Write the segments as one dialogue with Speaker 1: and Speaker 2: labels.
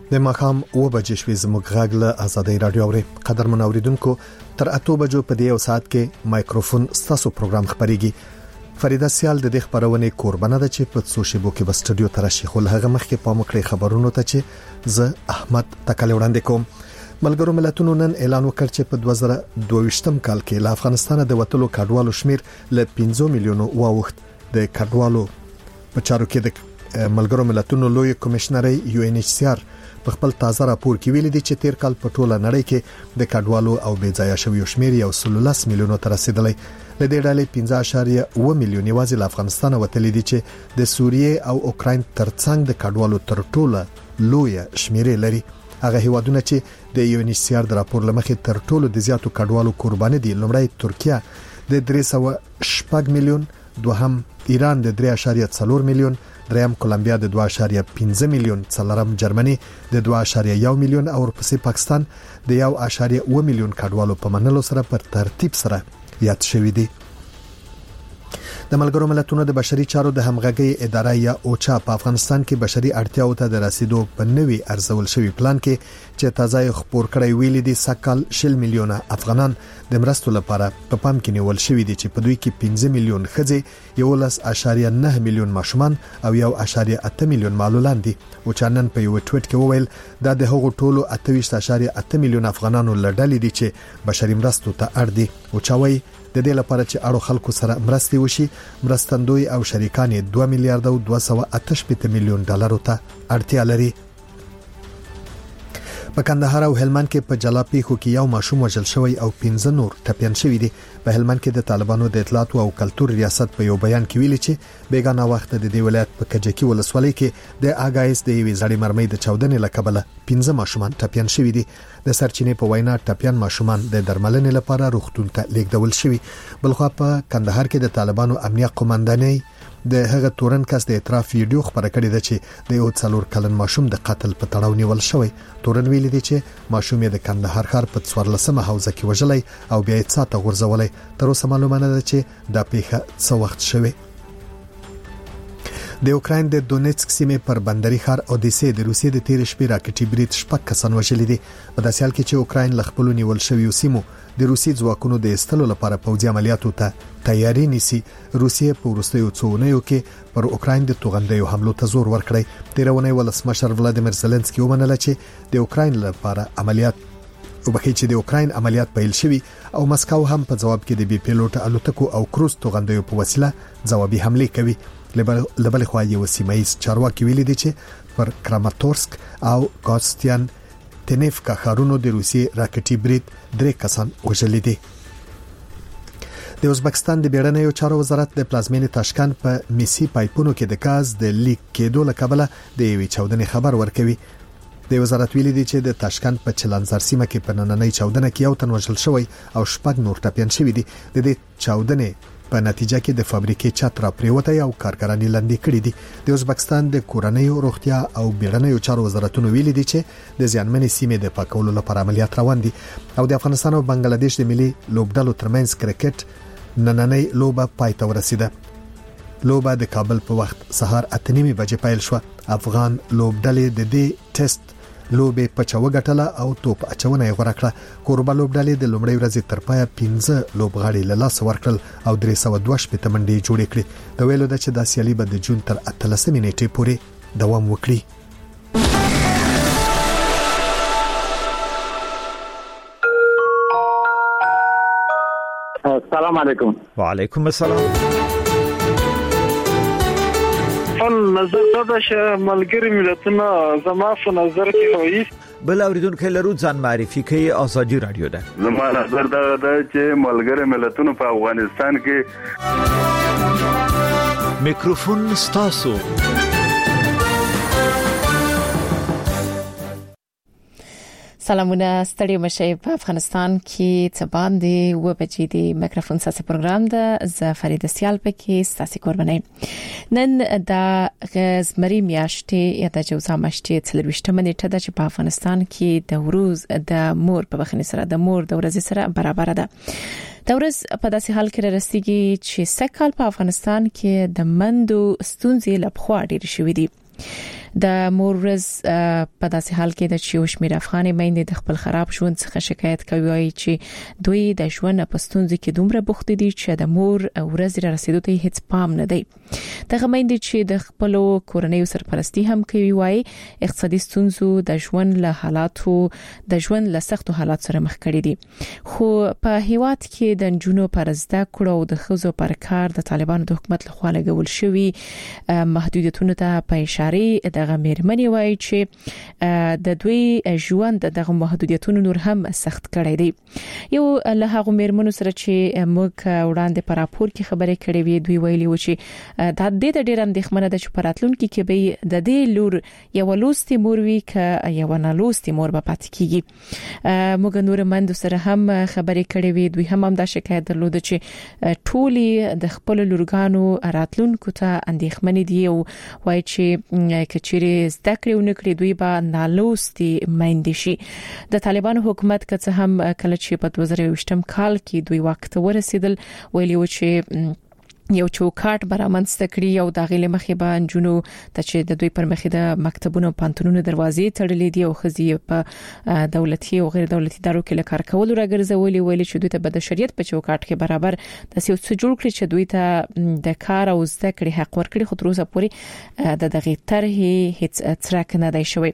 Speaker 1: د ماښام 9 بجې شوې زموږ غږ له آزادۍ رادیو اوري. قدرمن اوریدونکو تر 8 بجو په دې ساعت کې مایکروفون ستاسو پروګرام خبريږي. فریده سیال د دې خبرونه قربانه ده چې په سوشيبو کې په سټډیو ترشي خو هغه مخکې په مکړې خبرونو ته چې زه احمد تکل وړاندې کوم. ملګرو ملتونو نن اعلان وکړ چې په 2022م کال کې له افغانستان د وټلو کډوالو شمیر له 15 میلیونو واوښت. د کډوالو په چارو کې د ملګرو ملتونو لوی کمشنري UNHCR په خپل تازه راپور کې ویلي دي چې تیر کال په ټوله نړۍ کې د کډوالو او بېځایه شویو شمیر یو 13 میلیونو ته رسیدلی. له دې ډلې 15.1 میلیون یوازې له افغانستان وتلي دي چې د سوریې او اوکراین ترڅنګ د کډوالو تر ټوله لوی شمیر لري. هغه هیوادونه چې د UNHCR د راپور لمخې تر ټولو د زیاتو کډوالو قرباني دي لومړی ترکیه د 3.8 میلیون، دوهم ایران د 3.4 میلیون، دریم کولمبیا د 2.5 میلیون، څلورم جرمني د 2.1 میلیون او ورپسې پاکستان د 1.1 میلیون کډوالو په منلو سره پر ترتیب سره یاد شوی دی. د ملګرو ملتونو د بشري چارو د همغږي اداره یا اوچا په افغانستان کې بشري اړتیاو ته د رسیدو په نوي ارزول شوی پلان کې چې تازه خبر کړی ویلي دي سکهال 10 میلیونه افغانان د مرستو لپاره په پام کې نیول شوی دي چې په دوی کې 15 میلیون ښځې، 11.9 میلیون ماشومان او 1.8 میلیون معلولان دي. او چانن په یو ټویټ کې وویل دا د هغو ټولو 28.8 میلیون افغانانو لړل دي چې بشري مرستو ته اړ دي. او چاوي د دې لپاره چې اړو خلکو سره مرستې وشي مرستندوی او شریکان 2 میلیارډ او 288 میلیون ډالر ته اړتیا لري. په کندهار او هلمند کې په جلاپي خو کې یو ماشوم وژل شوی او 15 نور ټپيان شوی دي. په هلمند کې د طالبانو د اطلاعات او کلتور ریاست په یو بیان کې ویلي چې بیگانه وخت د دې ولایت په کجکی ولسوالۍ کې د اگایس د یوې زړې مرمۍ د چاودنې لکبله 15 ماشومان ټپيان شوی دي. د سرچینې په وینا ټپيان ماشومان د درملنې لپاره روغتون ته لیږدول شوی. بلخو په کندهار کې د طالبانو امنیه قومندانۍ د هغه تورن کس د اعتراف ویډیو خبره کړې ده چې د یو 4 کلن ماشوم د قتل په تړاو نیول شوی. تورن ویلي دی چې ماشوم یې د کندهار ښار په 14مه حوزه کې وژلای او بیا یې څاته غورځولای. تر اوسه معلومه نه ده چې دا پیښه څه وخت شوه. د اوکراین د دونیتسک سیمې پر بندري ښار اودیسه د روسیې د تیر شپې راکټي برید شپږ کسان وژل دي. په داسې حال کې چې اوکراین ل خپل نیول شوی سیمو د روسي ځواکونو د استلو لپاره پوځي عملیاتو ته تیاری نیسي، روسیې په وروستیو څو اونیو کې پر اوکراین د توغندیو حملو ته زور ورکړی. تیرونه ولسمشر ولادیمیر زيلنسکي ومنله چې د اوکراین لپاره عملیات د اوکراین عملیات پیل شوی او مسکو هم په جواب کې د بي پیلوټ الوتکو او کروز توغندیو په وسیله ځوابي حمله کوي. لبل خو یو سیمایي چارواکي ویلي دي چې پر کراماتورسک او ګاستیان تنیفکا ښارونو د روسي راکټي برید 3 کسان وژل دي. د ازبکستان د بیړنیو چارو وزارت د پلازمینې تاشکند په میسي پایپونو کې د غاز د لیک کېدو لکبله د یوې چاودنې خبر ورکوي. د وزارت ویلي دي چې د تاشکند په چلنزار سیمه کې په نننۍ چاودنه کې یو تن وژل شوی او شپږ نور ټپيان شوی دي. د دې چاودنې په نتیجه کې د فابریکې چت را پریوته او کارګران لاندې کړي دي. د ازبکستان د کورنۍ روغتیا او بیړنیو چارو وزارتونو ویلي دي چې د ځانمنې سیمې د پاکولو لپاره عملیات روان دي. او د افغانستان او بنگلاديش د ملي لوبډلو ترمنځ کرکټ نننۍ لوبه پای ته ورسیده. لوبه د کابل په وخت سهار 8:30 بجې پیل شو. افغان لوبډلې د دې ټیسټ لوبه په چاو غټله او توپ اچونه یې غوړه کړه. کوربه لوبډلې د لومړۍ ورځې تر پایه 15 لوبغاړي له لاس ورکړل او 312 منډې جوړې کړې. د ویلو د چې د سیالي به د جون تر 13 نیټې پورې دوام وکړي.
Speaker 2: السلام علیکم.
Speaker 3: وعلیکم السلام.
Speaker 4: نظر دا چې ملګری ملتونه زما په نظر کې وایي
Speaker 3: بل اوریدونکو لرو ځان معرفي کوي. آزادي رادیو ده.
Speaker 5: زما نظر دا چې ملګری ملتونه په افغانستان کې
Speaker 3: میکروفون ستاسو.
Speaker 6: سلامونه ستړي مشه. په افغانستان کې څه باندې و بچی دی میکروفون ساسي پروګرام ده. ز فرید سیال پکې ستاسو قرباني. نن دا غزمري میاشتې یا د جوزا میاشتې 23 نیټه ده چې په افغانستان کې د وروز د مور په بخنه سره د مور د ورځې سره برابر ده. د ورځ په داسې حال کې رسیدي چې سکهال په افغانستان کې د مندو ستونزې لپاره ډېر شوې دي. د مورز په داسې حال کې د چې وشمیر افغاني مېندې د خپل خراب ژوند څخه شکایت کوي چې دوی د ژوند په ستونزو کې دومره بوخت دي چې د مور ورځ را رسیدو ته هیڅ پام نه دی. دغه مېندې چې د خپل کورنۍ سرپرستی هم کوي وایي اقتصادي ستونزو د ژوند له حالاتو د ژوند له سختو حالات سره مخ کړي دي. خو په هیواد کې د جنونو پر زده کړو او د خزو پر کار د طالبانو د حکومت لخوا لګول شوی محدودیتونو ته په اشاره دغه مېرمنې وایي چې د دوی ژوند دغه محدودیتونو نور هم سخت کړي دي. یو له هغه مېرمنو سره چې موږ وړاندې پر راپور کې خبرې کړې وې دوی ویلي و چې د دې ډېر اندېښمنه ده چې پراتلونکو کې به د دې لور یو لوستي مور وی ک یو نه لوستي مور به پات کیږي. موږ نور مند سره هم خبرې کړې وې دوی هم دا شکایت درلود چې ټولي د خپل لورګانو راتلونکو ته اندېښمنې دي او وایي چې کچېري زده کړې ونکړي دوی به نالوستي مېندې شي. د طالبانو حکومت که هم کله چې په 2020 کال کې دوی وخت ورسېدل ویلي و چې یو چوکاټ برامنځته کړی او د غیله مخې به جنونو ته چې د دوی پر مخې د مکتبونو پانتونونو دروازې تړلې دي او خزي په دولتي او غیر دولتي ادارو کې لکار کول راګرځولي ویلي چې دوی ته به د شریعت په چوکاټ کې برابر د سیاست جوړ کړی چې دوی ته د کار او زده کړې حق ورکړي خو تر اوسه پورې د دغه طرحې هیڅ څرک نه دی شوی.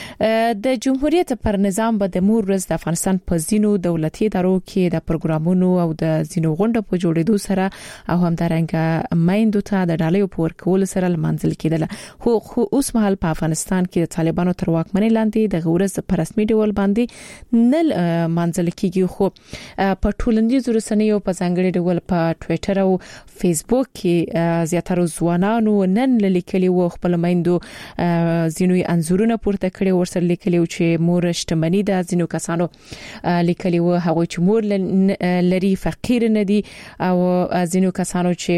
Speaker 6: د جمهوریت پر نظام به د مور ورځ د افغانستان په زینو دولتي ادارو کې د پروګرامونو او د زینو غونډو په جوړېدو سره او همدارنګه مېندو ته د ډالۍ په ورکول سره لمانځل کېدل. خو اوس مهال په افغانستان کې د طالبانو تر واکمنۍ لاندې د غورز په رسمي ډول باندې نه مانځل کېږي خو په ټولنیزو رسنیو په ځانګړي ډول په ټوئیټر او فیسبوک کې زیاتره ځوانانو نن لیکلي و خپل مېندو زینوي انزورونه پورته کړي ورسره لیکلي و چې مور شتمنۍ د زینو کسانو لیکلي و هغه چې مور لري فقیر نه دي او زینو کسانو چې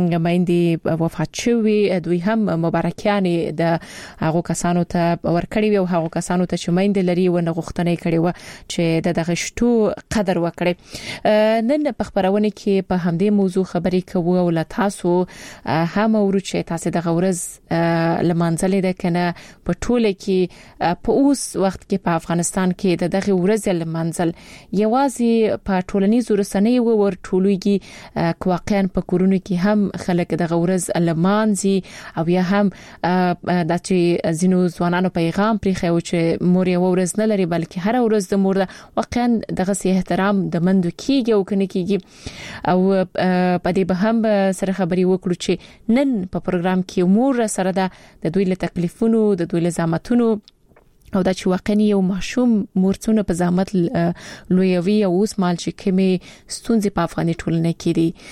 Speaker 6: مېندې وفات شوي دوی هم مبارکیانې د هغه کسانو ته ورکړي او هغه کسانو ته چې مېندې لري و نه غوښتنه کړي و چې د دغه شتو قدر وکړي. نن په خبرونه کې په همدې موضوع خبرې کوو او له تاسو هم ورو چې تاسو د غورز لمانځلې ده کنه په ټوله کې په اوس وخت کې په افغانستان کې دغه ورځ لمانځل یوازې په ټولنیزو رسنیو ور ټولويږي واقعا په کورونو کې هم خلک د غورز لمانځي او یا هم د چې زینو ځوانانو پیغام پرې خو چې مور یو ورځ نه لري بلکې هر ورځ د مور واقعا دغه سي احترام د مندو کیږي او کنه کیږي او په دې به هم سره خبري وکړو چې نن په پروګرام کې مور سره د دوی له تکلیفونو د دوی له زحمتونو او دا چې واقعي یو ماشوم مورڅونه په زحمت لویوي او اوس مال چې کمې ستونزې په افغاني ټولنه کې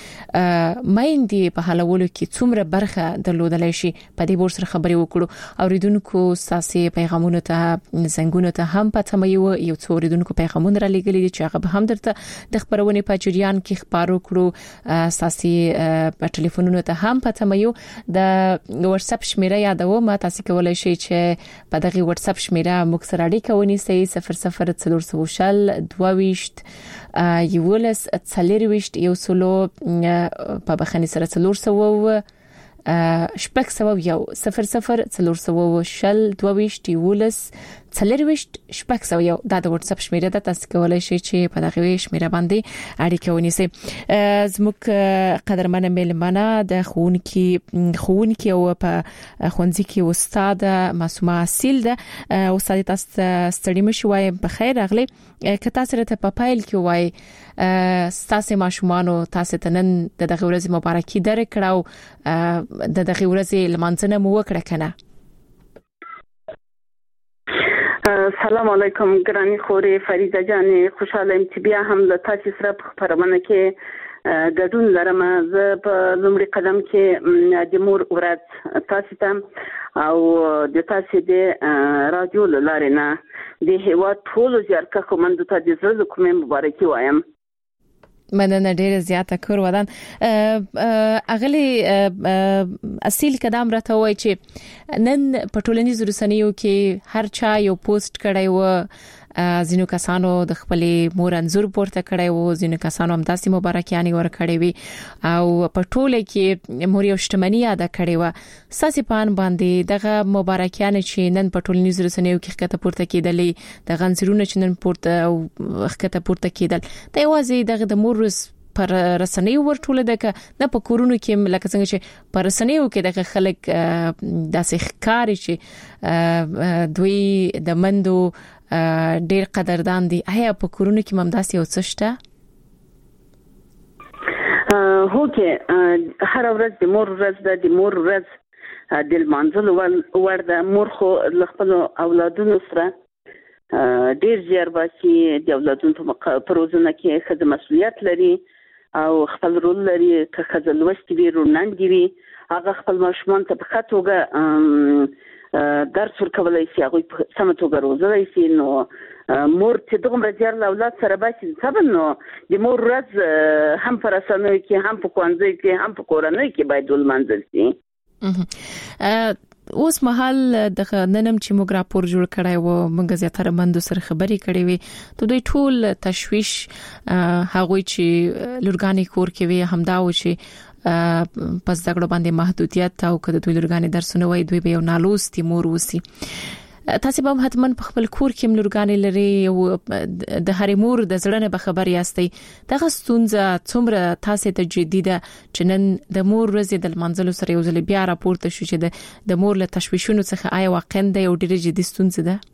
Speaker 6: دي مېندې په حلولو کې څومره برخه درلودلای شي په دې بور سره خبرې وکړو او ریدونکو ساسي پیغامونو ته زنګونو ته هم پته مې یو څو ریدونکو پیغامونه را لګلې دي چې هغه هم درته د خبرونه په جریان کې خبرو کړو ساسي په ټلیفونونو ته هم پته مې د واتس اپ شمیره یادوم تاسو کولای شئ چې په دغه واتس اپ شمیره موږ سره اړیکه ونیسئ 00 22 یولس 40 یو سلو په بخنی سره 400 شپږ سو یو 00 22 یولس 40 شپږ سو یو دا د واتس اپ شمیره ده تاسو کولای شئ چې په دغه شمیره باندې اړیکه ونیسئ. زموږ قدرمن مېلمانه د خوونکی او په خوندزي کې استاد معصومه اصیل ده. استاد تاسو ستړي مشو وای په خیر اغلی کته سره ته په پایل کې وای تاسو ماشومانو تاسو ته نن د دغه ورځې مبارکي درکړو د دغه ورځې لمانځنه مو وکړه کنه.
Speaker 2: سلام علیکم ګرانی خوري فریده جانې خوشاله ام چې بیا هم د تاسو سره په خبرونه کې ګډون لرم. زه په لومړي قدم کې د مور ورځ تاسو ته او د تاسو د رادیو لارې نه د هیواد ټول زیارکه کومندو ته د زړه کومه مبارکي وایم.
Speaker 6: مننه ډیره زیاته کور ودان اغلی اصیل قدم راته وای چې نن په ټولنیزو رسنیو کې هر چا یو پوسټ کړی و ځینو کسانو د خپل مور انزور پورته کړی وو، ځینو کسانو هم داسې مبارکیانې ورکړې وي او په ټوله کې مور یو شتمنۍ ادا کړې و. ساسي پان باندې دغه مبارکیانې چې نن په ټولنیز رسنیو کې ښکته پورته کېدلې، د غنځرونو چې نن پورته او ښکته پورته کېدل، د یوازې دغه د مور پر رسنیو ورټوله دغه نه په کورونو کې لکه څنګه چې پر رسنیو کې دغه خلک داسې ښکاری چې دوی د مندو ډېر قدردان دي. آیا په کورونو کې ممداسي او څه شته؟
Speaker 2: هو کې هر ورځ د مور ورځ د مور ورځ د منځلو ور د مور خو خپل اولادونو سره ډېر زیار باسي. د اولادونو په روزنه کې خدای مسؤلیت لري او خپل رول لري. که خزه لوستي وي روناندي وي هغه خپل ماشومان ته په خاطوګه درس ورکولای شي، هغه په سمه توګه روزلای شي. نو مور چې دغه زیار اولاد سره باسي سبب نو د مور ورځ هم پر اسانوي کې هم په کوانځي کې هم په کورنۍ کې باید ولمنځل شي. اوس مهال د ننم چې موږ راپور جوړ کړای و، موږ زیاتره مندو سره خبرې کړې وي، ته دوی ټول تشویش هغه چې لورګانی کور کې وي همدا و چې پس دغه باندې محدودیت او کده دوی لورګانی درسونه وای دوی به یو نالوستي مور وسی. تاسو به حتمن په خپل کور کې ملورګانی لري او د هرې مور د زړه به خبر یاستئ. دغه ستونزه څومره تاسو ته جديده چې نن د مور ورځ د منځلو سره یو ځل بیا راپورته شو چې د مور له تشویشونو څخه آیا واقعا د یو ډېر جدي ستونزه ده؟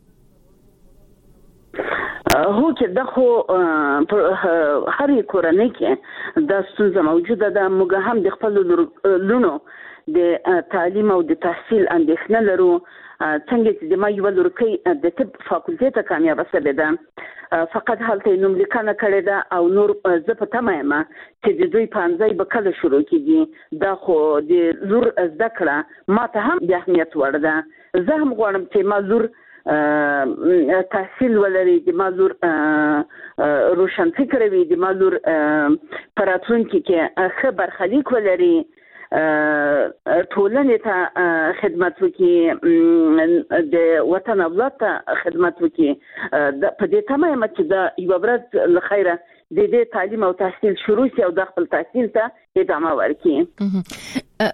Speaker 2: هو چې دغه هرې کورنۍ کې د ستونزه موجوده ده. موږ هم د خپل لونو د تعلیم او د تحصیل اندېښنه لرو. څنګه چې د ما یو لورکۍ د طب فاکولټې ته کامیابه شوه ده، فقط هلته نوم لیکنه کړې ده او نور زه په تمه یم چې د دوی پانځای به کله شروع کیږي. دا خو د لور زده کړه ما ته هم د اهمیت وړ ده. زه هم غواړم چې ما لور تحصیل ولري، د ما لور روشن فکر وي، د ما لور په راتلونکي کې ښه برخلیک ولري، ټولنې ته خدمت وکړي، د وطن اولاد ته خدمت وکړي. په دې تمه یم چې دا یو ورځ له خیره د دې تعلیم او تحصیل شروع شي او د خپل تحصیل ته ادامه ورکړي.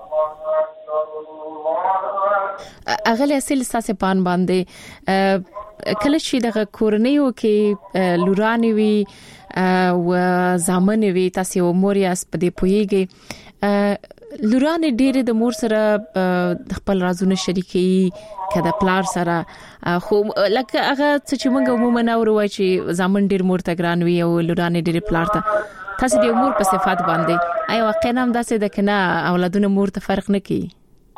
Speaker 6: اغلی اصل ساسه پان باندې کله چې د کورنیو کې لورانی وي او زامن وي، تاسو مور یاس په دې پویږي لورانه ډېر د مور سره خپل رازونه شریکي کده پلار سره، خو لکه هغه چې موږ عموما اورو چې زامن ډېر مور ته ګران وي او لورانه ډېر پلار ته. تاسو د مور په صفات باندې آیا واقعا هم داسې د کنه اولادونه مور ته فرق نه کوي؟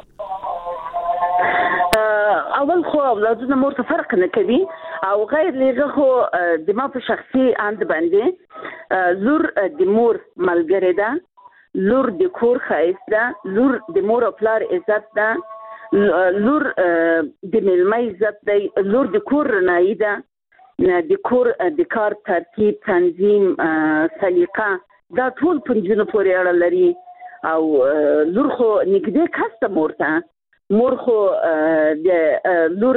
Speaker 2: اول خو اولادونه مور ته فرق نه کوي او غیر لغه خو د ما په شخصي اند باندې لور د مور ملګری ده، لور د کور خایست ده، لور د مور او پلار عزت ده، لور د ملمه عزت ده، لور د کور رنایی ده، د کور د کار ترتیب تنظیم سلیقه دا ټول په جنو پورې اړه لري. او لور خو نږدې کسته مور ته، مور خو د لور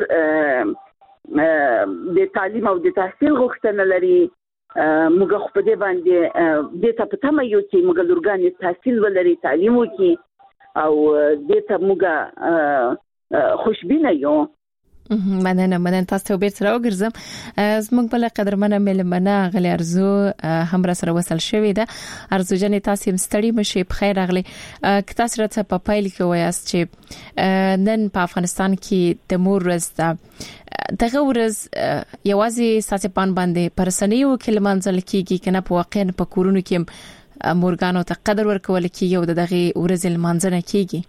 Speaker 2: د تعلیم او د تحصیل غوښتنه لري. موږ خو په دې باندې د ته په تمه یو چې موږ لورګانې تحصیل ولري، تعلیم وکړي او د ته موږ خوشبینه یو.
Speaker 6: مننه تاسو به تر وګرځم. زموږ بل قدرمنه ملمنه غلی ارزو هم را سره وصل شوې ده. ارزو جن تاسو مستړی مشي په خیر اغلی. که تاسو راته په پایل کې وایاست چې نن په افغانستان کې د مور ورځ ده، دغه ورځ یوازې ساسي پان باندې پرسنیو کې لمانځل کیږي کنه په واقع په کورونو کې مورګانو ته قدر ورکول کیږي او دغه ورځ لمانځنه کیږي؟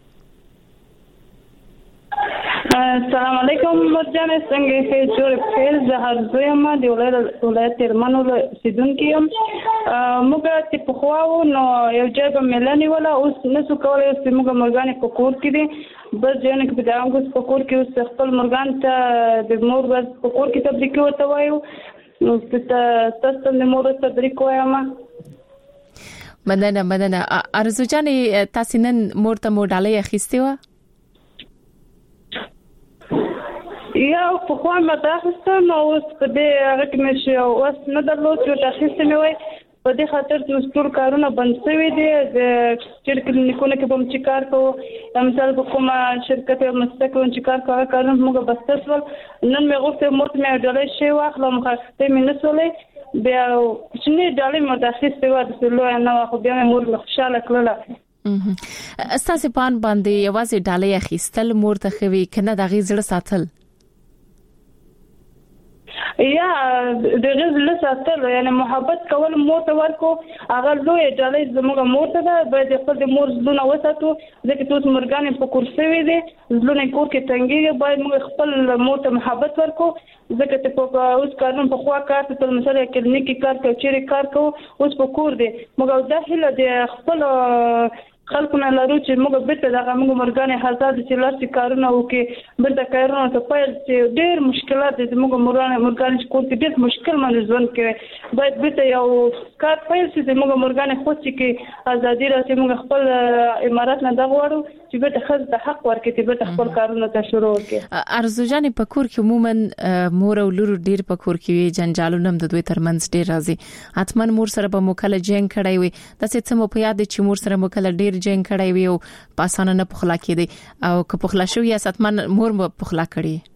Speaker 7: السلام علیکم مرجان، څنګه یې جوړ خیر؟ زه هرزه ما دی ولایت ترمنو سیدونکو یم. موږ چې په خواو نو یو ځای په ملنی ولا اوس نسو کولای چې موږ مرګان په کور کې دي، بس ځنه کې په دغه په کور کې اوس خپل مرګان ته د مور ورځ په کور کې تبریک وته وایو. نو تاسو د مور ورځ تبریک وایم.
Speaker 6: مننه. ارزو جان تاسو نن مور ته مو ډالۍ اخیستې و؟
Speaker 7: یا په خو ما تاسو نو اوس په دې هغه کې مې اوس نه درلود چې تاسو مې وای په دې خاطر چې ټول کارونه بند شوي دي د چې کلینیکونو کې به چې کار کوو مثال په کومه شرکت او مستقل چې کار کوي کارونه موږ بستسول نن مې غوښته موږ مې ډالۍ شي واخلم خاصه مې نسولې بیا چې ډالۍ متخصص دی واده لوی نه خو بیا مې مور خوشاله کړله
Speaker 6: استاسې پان باندې یوازې ډالۍ اخیستل مور ته خوي کنه د غیزړه ساتل
Speaker 7: یا د غیزړه ساتل یعنی محبت کول مور ته ورکو هغه لوی ډالۍ زموږ مور ته ده باید خپل د مور زونه وساتو ځکه چې مرګانې په کورسې وي دي زونه کور کې تنګي باید موږ خپل مور ته محبت ورکو ځکه چې په اوس کارونه په خوا کار ته مثلا کلینیکي کار کوي چیرې کار کوو اوس په کور دي موږ د هله د خپل خلکونه لرو چې موږ بیرته دغه موږ مرګانې حساس چې لاسي کارونه وکي بیرته کارونه ته پیل چې ډېر مشکلات دي موږ مرګانې چې کول ډېر مشکل باندې ژوند کوي باید بیرته یو کار پیل چې موږ مرګانې خو چې ازادي راځي موږ خپل امارات نه دغه وړو چې بیرته خپل د حق ورکړي چې بیرته خپل کارونه ته شروع وکړي
Speaker 6: ارزو جان په کور کې عموما مور او لور ډېر په کور کې جنجالونه د دوی ترمنځ ډېر راځي حتمان مور سره په مکله جنگ کړای وي د څه څه مو په یاد چې مور سره مکله ډېر جنگ کړای وي او پاسانه نه پخلا کېدی او که پخلا شو یا ستمن مور مو پخلا کړی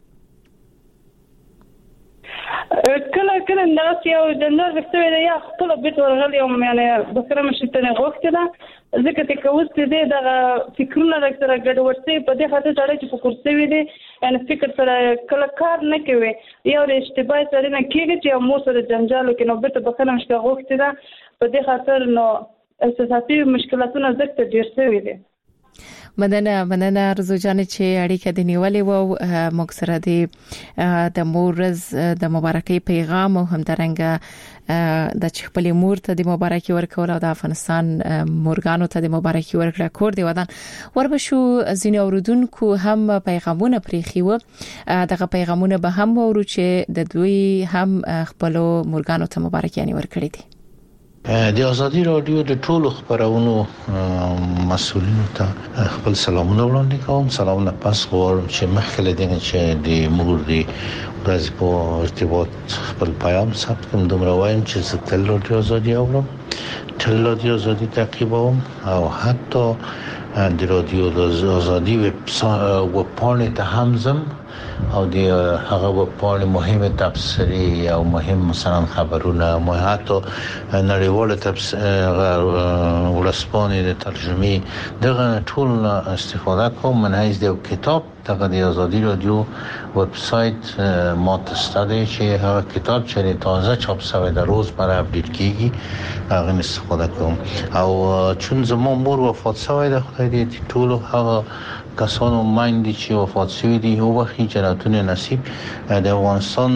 Speaker 7: کله نه یو د نور څه ویل یا خپل بیت ورغلی او یعنی بسره مشتنه غوښته ده ځکه چې کوڅ دې د فکرونه راځره ګډوډتي په دې خاطر چې په کورسې وي دي یعنی فکر سره کله کار نه کوي یو د اشتباه سره نه کېږي چې مو سره جنجال کې نو بیت بسره مشته غوښته ده په دې خاطر نو اساسي مشکلاتونه زکه ډیر شوي دي
Speaker 6: مننه ارزو جان چې اړیکه د نیولې وو موږ سره د مورز د مبارکي پیغام او همدارنګه د خپل مور ته د مبارکي ورکول او د افغانستان مورګانو ته د مبارکي ورکړه کور دی ودان وربشو زین اوردونکو هم پیغامونه پریخي وو دغه پیغامونه به هم ورو چې د دوی هم خپل مورګانو ته مبارکي ورکړي دي
Speaker 8: د ازادي رادیو د ټولو خبرونو مسؤلینو ته خپل سلامونه وړاندې کوم سلامونه پاس غواړم چې مخکې دغه چې د مور دی ورځ په ارتباط خپل پیغام ثبت کوم دومره وایم چې زه تل رادیو ازادي اورم تل رادیو ازادي تعقیبوم او حتی د رادیو ازادي وبپاڼې ته هم ځم او د هغه وبپاڼې مهمه تبصري او مهم مثلا خبرونه حتی نړیواله تبصره ورسپانې د ترجمه دغه ټول استفاده کوم من حیث د کتاب دغه د ازادي رادیو وب سایت ما تستاده چې هغه کتاب چې تازه چاپ شوی د روز برای اپډیټ کیږي هغه استفاده کوم او چون زموږ مور وفات شوی د خدای دې ټول هغه کسانو مایندې چې وفات شوي دي او وخت جنتونه نصیب د افغانستان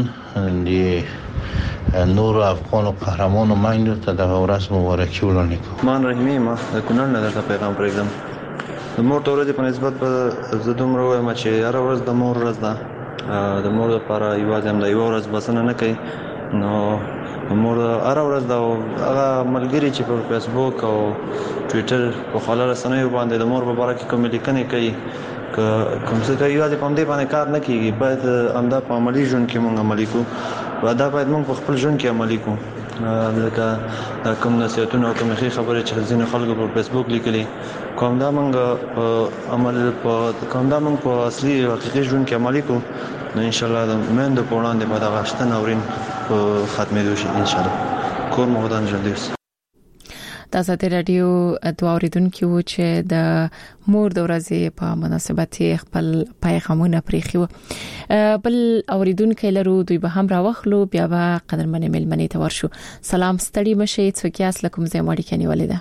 Speaker 8: د نور افغان قهرمانو مایندو ته د ورځ مبارکي وړاندې کوم
Speaker 9: مان رحیمي ما د کونړ نه درته پیغام پرېږدم د مور تورې په نسبت په زدوم وایم چې هر ورځ د مور ورځ ده د مور لپاره یوازې هم د یو ورځ بسنه نه کوي نو مور هر ورځ دا هغه ملګری چې په فیسبوک او ټوئیټر په خلل رسنیو باندې د مور مبارکي کوم لیکنې کوي کوم څه کوي یوازې په دې باندې کار نه کیږي باید انده په عملی ژوند کې مونږ عملي کوو دا باید مونږ په خپل ژوند کې عملي کوو لکه کوم نصیحتونه او کوم خبرې چې ځینې خلکو په فیسبوک لیکلي کوم دا مونږ عمل په کوم دا مونږ په اصلي حقیقي ژوند کې عملي کوو نو ان شاء الله د مند په وړاندې په دغه شتن اورین ختمېدو شي ان شاء الله کور مو ودان جلدی
Speaker 6: د ازادي رادیو دوه اوریدونکو چې د مور د ورځې په مناسبت خپل پیغامونه پریخي بل اوریدونکو لرو دوی به هم راوخلو بیا به قدرمن ملمنې ته ورشو سلام ستړي مشه څوک یاس لکم زموږ کني ولیدا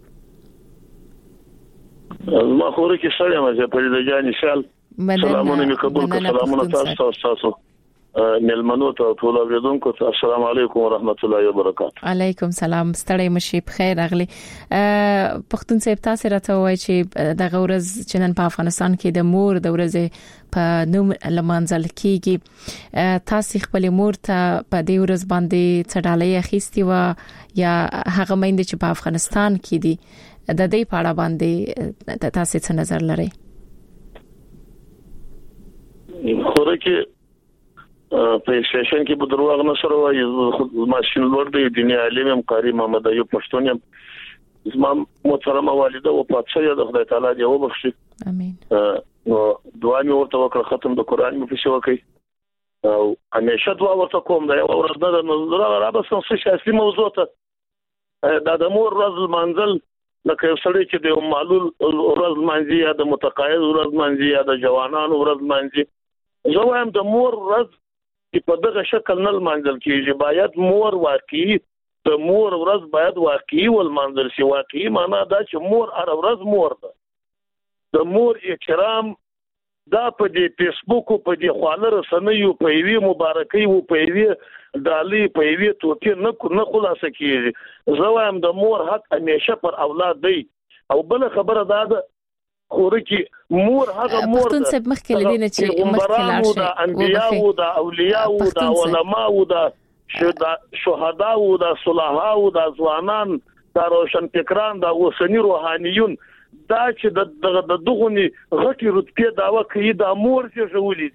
Speaker 10: ما خو ورکه ستړي مشه په دې ځای نشال سلامونه مې قبول کړه سلامونه تاسو ملمنو ته ټول اوریدونکو ته السلام علیکم ورحمت الله وبرکاته
Speaker 6: علیکم سلام ستړي مشي بخیر اغلی پښتون صاحب تاسو راته وای چې د غورز چې نن په افغانستان کې د مور د ورځې په نوم لمانځل کیږي تاسو خپل مور ته په دې ورځ باندې څډالې اخیستي و یا هغه مینده چې په افغانستان کې دي د دې پاړه باندې تاسو څه نظر لرئ
Speaker 10: خوره کې په سټیشن کې په دروغ نه سره وایي ماشين لور دی دنیا عالم قاری محمد ایوب پښتون یم زما محترمه والده او پاتشه د خدای تعالی دی وبخښي امين نو دعا مې ورته وکړه ختم د قران مې په شو کوي او همیشه دعا ورته کوم دا یو ورځ نه نظر را بس څه شاسي موضوع ته دا د مور ورځ منزل لکه سړی چې د معلول ورځ منځي یا د متقاعد ورځ منځي یا د جوانانو ورځ منځي زه وایم د مور ورځ چې په دغه شکل نه منځل کیږي باید مور واقعي د مور ورځ باید واقعي ول منځل شي واقعي معنا دا چې مور هر ورځ مور ده د مور احترام دا په دې فیسبوک په دې خواله رسنیو په وی مبارکي او په وی دالي په وی توکي نه خلاصه کیږي زه وایم د مور حق همیشه پر اولاد دی او بل خبره ده خورکی مور هغه مور
Speaker 6: پښتون صاحب مخکې لدینه چې
Speaker 10: مخکې لاړ شي انبیاء او د اولیاء او د علما او د شهدا او د صلاحا او د ځوانان د روشن فکران د اوسنی روحانيون دا چې د دغونی غټي رتبه داوا کوي د مور چې جوړې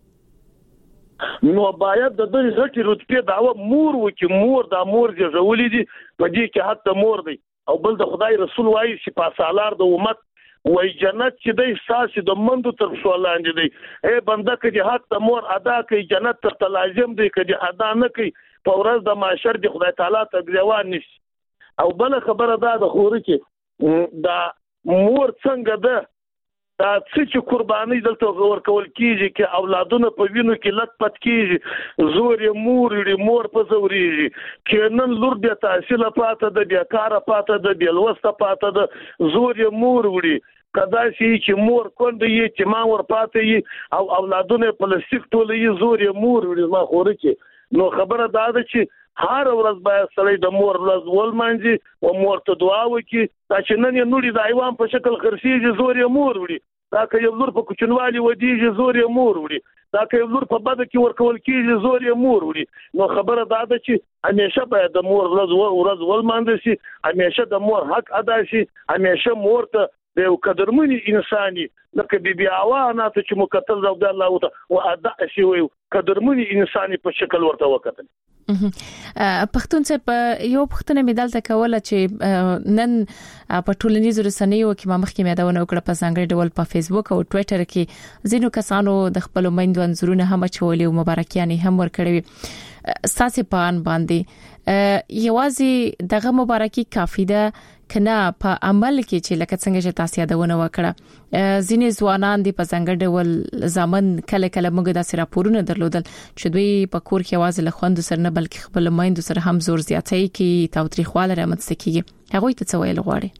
Speaker 10: دي نو باید د دې غټي رتبه داوا مور وکي مور د مور چې جوړې دي په دې کې حتی مور دی او بل د خدای رسول وایي چې په سالار د امت وای جنت چې د احساس د مندو تر شو لاندې دی اے بنده کې حق د مور ادا کوي جنت ته لازم دی کې ادا نه کوي په ورځ د محشر د خدای تعالی ته ګریوان نشي او بل خبره ده د خوري کې دا مور څنګه ده دا چې قرباني دلته ورکول کیږي چې اولادونه په وینو کې لټ پټ کیږي زور مور لري مور په زوريږي کینن لور د تحصیل پاته د بیکاره پاته د بیلوسته پاته د زور مور وړي کدا شي چې مور کوند یې چې ما ور پاته یې او اولادونه پلاستیک ټول یې زور مور وړي ما خوري کې نو خبره دا ده چې هر ورځ باید سړی د مور ورځ ولمانځي او مور ته دعا وکړي چې نن یې نوري د ایوان په شکل خرسيږي زور مور وړي دا که یو لور په کوچنوالي ودیږي زور یې مور وړي دا که یو لور په بده کې ورکول کیږي زور یې مور وړي نو خبره دا ده چې همیشه باید د مور ورځ ولمانځل شي همیشه د مور حق ادا شي همیشه مور ته د یو قدرمنی انساني لکه بیبي اوا نه ته چې مقتل رضی الله تعالی او ادا شي وي قدرمنی انساني په شکل ورته وکتل
Speaker 6: پښتون څخه یو پښتنه مدال ته کوله چې نن په ټولنیزو رسنیو کې مخکې مېداونه وکړه په ځانګړي ډول په فیسبوک او ټوئیټر کې ځینو کسانو د خپل میندو انځورونه هم چولې او مبارکیانې هم ورکړې ساسي پان باندې یوازې دغه مبارکي کافي ده کنه په عمل کې چې لکه څنګه چې تاسو یادونه وکړه ځینې ځوانان دي په څنګه ډول ځامن کله موږ د راپورونه درلودل چې دوی په کور کې आवाज له خوند سره نه بلکې خپل مایند سره هم زور زیاتای کی تاوتریخواله رامنځته کیږي هغه ته څه ویل غواړي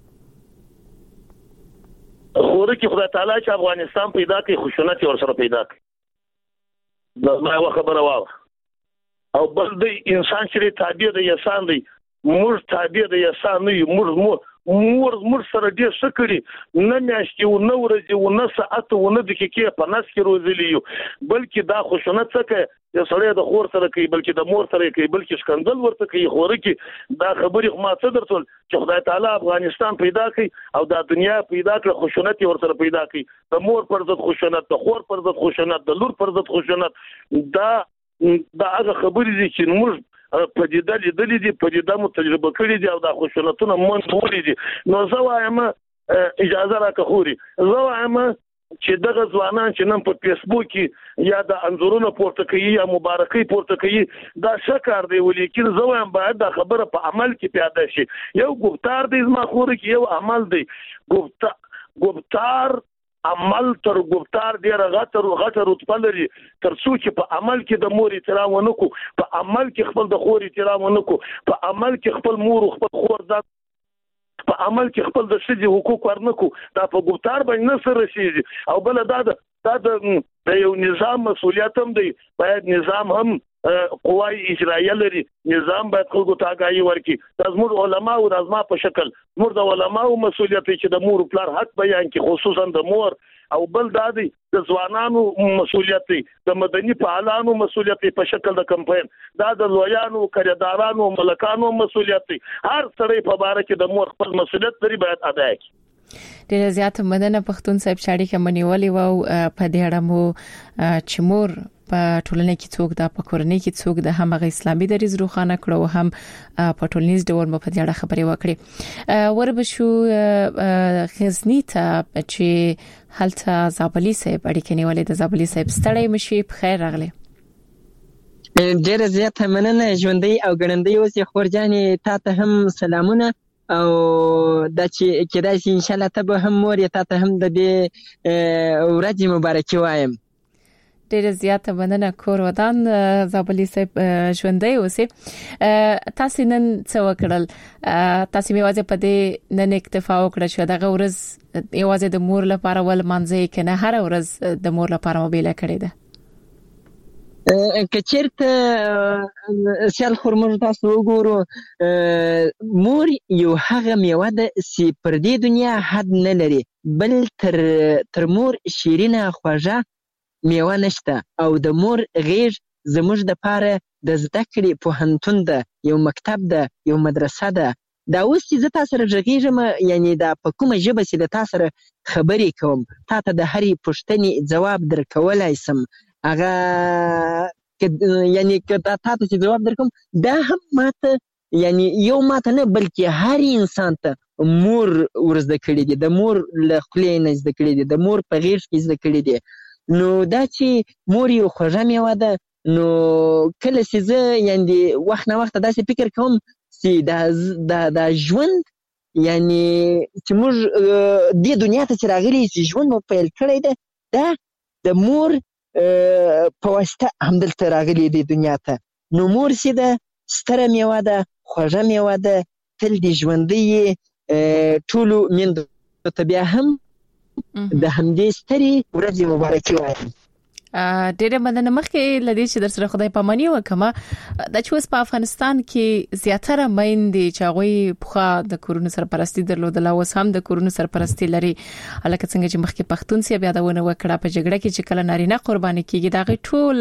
Speaker 10: خوره کې خدای تعالی چې افغانستان پیدا کړي خوشونت ور سره پیدا کړي دا ما خبره واوه او بل د انسان چې تابع د انسان دی موږ تابع د انسان نه یو موږ سره ډیر څه کړی نه میاشتې او نه ورځې او نه ساعت او نه دقیقې په نس کې روزلی یو بلکې دا خوشونت څه کوي د سړی د خور سره کوي بلکې د مور سره کوي بلکې شکندل ورته کوي خوره کې دا خبرې ما څه درتل چې خدای تعالی افغانستان پیدا کړي او د دنیا پیدا کړ خوشونت ورته پیدا کړي د مور پر ضد خوشونت د خور پر ضد خوشونت د لور پر ضد خوشونت دا هغه خبرې دي چې موږ په دې دلې دي په دې دمو تجربه کړې دي او د خوشونتونو مونږ ولې دي نو زه وایم اجازه راکړه خوري زه وایم چې دغه ځوانان چې نن په فیسبوک کې یا د انځورونو پورته کوي یا مبارکي پورته کوي دا څه کار دی ولیکن زه وایم باید دا خبره په عمل کې پیاده شي یو ګفتار دی زما خوري کې یو عمل دی ګفتار عمل تر ګفتار ډیر غټه رتبه لري تر څو چې په عمل کې د مور احترام ونکو په عمل کې خپل د خور احترام ونکو په عمل کې خپل مور او خپل خور ځان په عمل کې خپل د شذ حقوق ورنکو دا په ګفتار باندې نه سره رسیږي او بل دا د یو نظام مسولیت هم دی باید نظام هم قوای اجرایه لري نظام باید خلکو ته آگاهي ورکړي د زموږ علما او د ازما په شکل زموږ د علماو مسولیت چې د مور پلار حق بیان کړي خصوصا د مور او بل د ځوانانو مسولیت د مدني فعالانو مسولیت په شکل د کمپاین دا د لویانو کړهدارانو ملکانو مسولیت هر سړی په باره کې د مور خپل مسولیت لري باید ادا کړي
Speaker 6: ډیر زیات مننه پښتون صاحب شاړي کې منیولې وو په دې اړه مو چې مور په ټولنه کې څوک د پکورنۍ کې څوک د هم غي اسلامي دریز روخانه کړو هم په ټولنیز ډول په دې اړه خبرې وکړي وربشو غزنی ته چې هلته زابلی صاحب اړیکې نیولې د زابلی صاحب ستړی مشي په خیر راغله
Speaker 11: ډېر زیات مننه ژوندۍ او ګړندۍ اوسې خورجانې تا ته هم سلامونه او د چې کېدای شي ان شاء الله ته به هم مور تا ته هم د دې ورځې مبارکي وایم
Speaker 6: ډېر زیات مننه کور ودان زابلی صاحب ژوندۍ اوسې تاسو نن څه وکړل تاسو میوازه په دې نن اکتفا وکړه چې دغه ورځ یوازې د مور لپاره ول مانځي کنه هر ورځ د مور لپاره موبایل کړی ده
Speaker 11: کچرته سیال خورمر تاسو وګورو مور یو هغه میوه ده چې پر دې دنیا حد نه لري بل تر مور شیرینه خوږه میوه نشته او د مور غیږ زموږ د پاره د زده کړې پوهنتون ده یو مکتب ده یو مدرسه ده دا اوس چې زه تاسو سره غږیږم یعنی دا په کومه ژبه چې د تاسو سره خبرې کوم تاسو د هرې پوښتنې جواب درکولای سم هغه یعنی که تاسو چې جواب درکوم دا هم ماته یعنی یو ماته نه بلکې هر انسان ته مور ورزده کړی دی د مور له خولې نه زده کړی دی د مور په غیږ کې زده کړی دی نو دا چې مور یو خوږه میوه ده نو کله چې زه یعنی وخت نه وخت داسې فکر کوم چې دا ژوند یعنی چې موږ دې دنیا ته چې راغلي چې ژوند مو پیل کړی دی دا د مور په واسطه همدلته راغلي دی دنیا ته نو مور چې ده ستره میوه ده خوږه میوه ده تل دې ژوندۍ ټولو میندو ته بیا هم د همدې سترې ورځې مبارکي وایم
Speaker 6: ډېر مننه مخکې لدی چې در سره خدای پاماني وکما د چوس په افغانستان کې زیاتره مېندې چې هغه په د کورونو سرپرستی درلودل او هم د کورونو سرپرستی لري الکه څنګه چې مخکې پښتون سی بیا دونه وکړه په جګړه کې چې کله نارینه قرباني کیږي دا غي ټول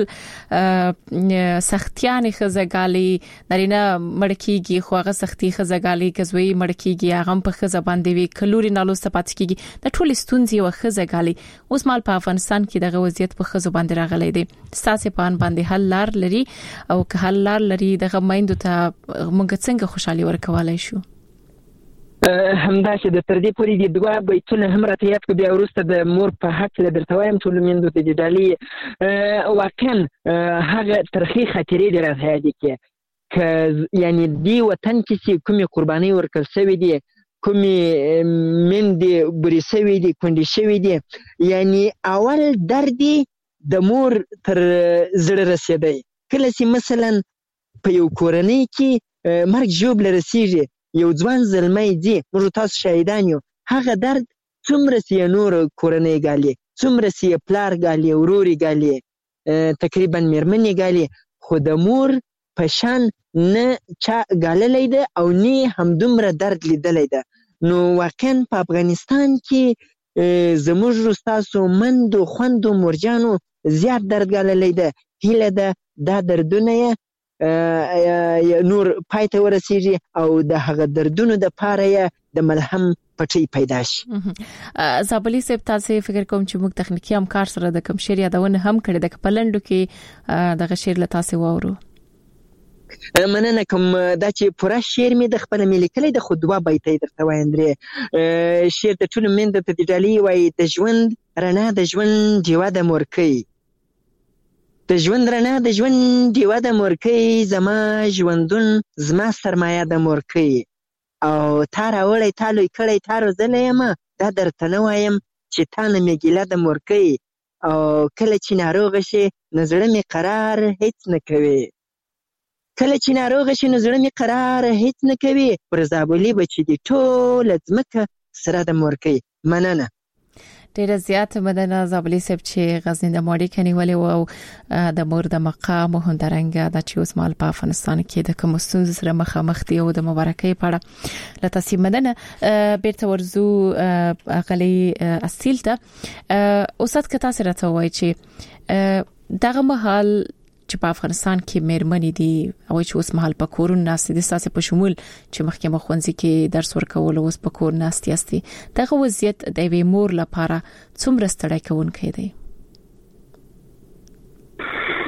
Speaker 6: سختیان خزګالي نارینه مړکیږي خو هغه سختي خزګالي کزوی مړکیږي هغه په خزه باندې وی کلوري نالو سپات کیږي د ټول ستونزې او خزګالي اوس مال په افغانستان کې دغه وضعیت په خزه باندې راغلی دی ستاسو په ان باندې حل لار لري او که حل لار لري دغه مایندو ته موږ څنګه خوشحالي ورکولای شو
Speaker 11: همدا چې د تر دې پورې د دوه بیتونه هم راته یاد کړو بیا وروسته د مور په حق له درته وایم ټول میندو ته د ډالۍ واقعا هغه ترخی خاطرې دې راته یاد کړي که یعنی دی وطن کې چې کومې قربانۍ ورکړل شوې دي کومې میندې بري شوې دي کونډې شوې دي یعنی اول درد د مور تر زړه رسیدای کله چې مثلا په یو کورنۍ کې مرګ ژوبله رسیږي یو ځوان زلمی دی موږ تاسو شاهدان یو هغه درد څومره چې نور کورنۍ ګالي څومره چې پلار ګالي وروري ګالي تقریبا میرمنې ګالي خو د مور په شان نه چا ګاللی ده او نه همدومره درد لیدلی ده نو واقعا په افغانستان کې زموږ ستاسو مندو خوندو مورجانو زیات درد ګاللی ده هیله ده دا دردونه نور پای ته ورسیږي او د هغه دردونو د پاره د ملهم پټي پیدا شي
Speaker 6: زابلی صاحب تاسو فکر کوم چې موږ تخنیکی همکار سره د کوم شعر یادونه هم کړی د پلندو کې د شعر له تاسو وورو
Speaker 11: مننه کوم دا چې پوره شعر می د خپل ملي کلی د خودوا بیت درته وایم درې شعر د ټول مند ته د ډالۍ وای د ژوند رڼا د ژوند دیوه د مورکۍ د ژوند رڼا د ژوند دیوه د مورکۍ زما ژوندون زما سرمایه د مورکۍ او تا راوړی تا لوی کړی تا روزلی یم دا درته نه وایم چې تا نه مې ګیله د مورکۍ او کله چې ناروغه شي نو زړه مې قرار هیڅ نه کوي کله چې ناروغه شي نو زړه مې قرار هیڅ نه کوي پر زابلي به چې دي ټوله ځمکه سره د مورکۍ مننه
Speaker 6: ډېر زیات مننه زابلی صاحب چې غزنی د ماړی کني ولې او د مور د مقام هندرنګ د چې اوس مال په افغانستان کې د کوم ستونزې سره مخامخ دي او د مبارکۍ پړه لته سیمدنه بیرته ورزو غلي اصیل ته اوسات کته سره ته وای چې دغه محل چې په افغانستان کې مېرمنې دي او چې اوس مهال په کورون ناست دي ساسه په شمول چې مخکې مخونځي کې درس ورکول اوس په کور ناست یاستي دغه وضعیت د وی مور لپاره څومره ستړی کوونکی دی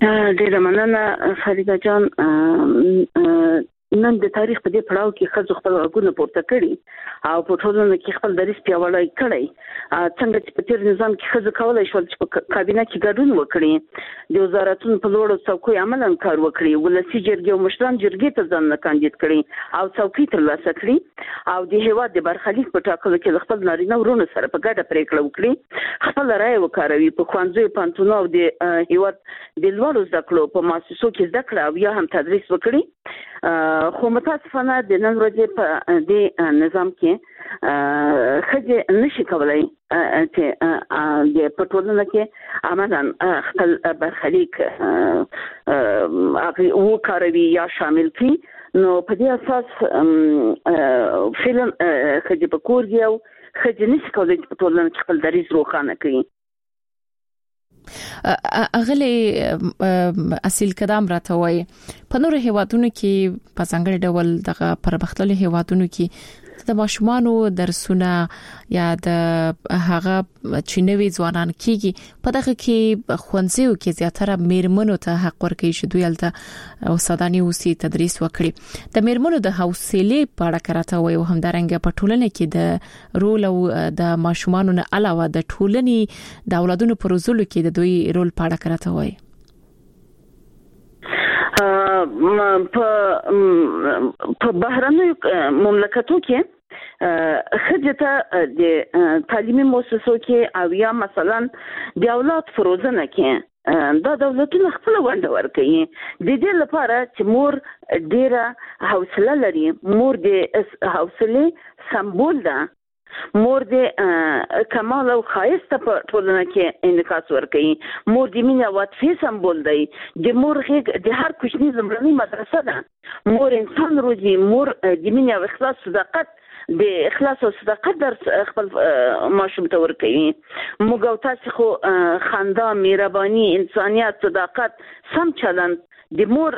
Speaker 2: ډیره مننه فریده جان. نن د تاریخ په دې پړاو کې خځو خپل غوښتنه پورته کړي او په ټولنه کې خپل دریس پیاوړی کړي. څنګه چې په تیر نظام کې خځو کولای شول چې په کابینه کې ګډون وکړي، د وزارتونو په لوړو څوکۍ عملاً کار وکړي، ولسی جرګې او مشران جرګې ته ځان کاندید کړي او څوکۍ ترلاسه کړي او د هیواد د برخلیک په ټاکلو کې خپل نارینه ورونو سره په ګډه پریکړه وکړي، خپل رائے وکاروي، په ښوونځیو پانتونو او د هیواد د لوړو زده کړو په مؤسسو کې زده کړه او یا هم تدریس وکړي. خو متاسفانه د نن ورځې په دې نظام کې خځې نشي کولای چې د پټولنه کې عملاً خپل برخلیک هغه وکاروي یا شامل کړي. نو په دې اساس فلم خځې په کور کې او خځې نشي کولای چې پټولنه کې خپل دریز روښانه کړي.
Speaker 6: اغلی اصل قدم راته وای په نور هیوادونو کې په څنګه ډول دغه پرمختللي هیوادونو کې د ماشومانو درسونه یا د هغه چینوي ځوانان کېږي په دغه کې خوندزیو کې زیاتره میرمنو ته حق ورکړي چې دوی الته استادانی اوسي تدریس وکړي. د میرمنو د حوصله په اړه کراته وي او همدارنګه په ټولنه کې د رول او د ماشومانو نه علاوه د ټولنې د اولادونو پر روزلو کې د دوی رول په اړه کراته وي.
Speaker 2: په بهرنیو مملکتو کې خځې ته د تعلیمي مؤسسو کې او یا مثلا د اولاد فروزنه کې دا دولتونه خپل ونډه ورکوي. د دې لپاره چې مور ډیره حوصله لري، مور د حوصله سمبول ده، مور د کمال او خایسته په ټولنه کې انعکاس ورکوي، مور د مینې او عاطفې سمبول دی، د مور غېږ د هر کوچني زمرني مدرسه ده، مور انسان روزي، مور د مینې او اخلاص صداقت د اخلاص او صداقت درس خپل ماشوم ته ورکوي. موږ او تاسو خو خندا، مهرباني، انسانيت، صداقت، سم چلند د مور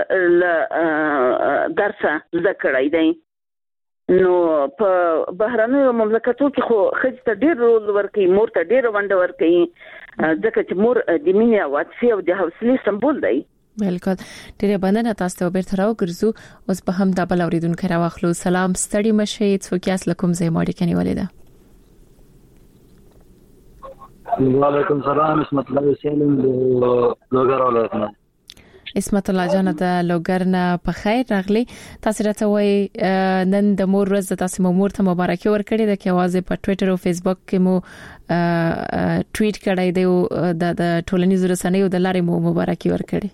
Speaker 2: درس زده کړی دی. نو په بهرنیو مملکتو کې خو خځې ته ډېر رول ورکوي، مور ته ډېر ونډه ورکوي، ځکه چې مور د مینې او عاطفې او د حوصلې سمبول دی.
Speaker 6: بالکل. ډېر مننه تاسو ته بیرته راوګرځو. اوس په هم د بل اوریدونکو راوخلو. سلام، ستړي مشي، څوک یاس لکم زې ماړي کني ولیدا.
Speaker 12: وعلیکم السلام، اسمت الله سالم لوګر ولایت.
Speaker 6: اسمت الله جان د لوګرنا په خیر راغلی. تاسو راته وای نن د مور ورځ، تاسو مور ته مبارکي ورکړي د کېوازه په ټوئیټر او فیسبوک کې مو ټویټ کړی دی او د ټولنیزو رسنیو د لارې مو مبارکي ورکړي.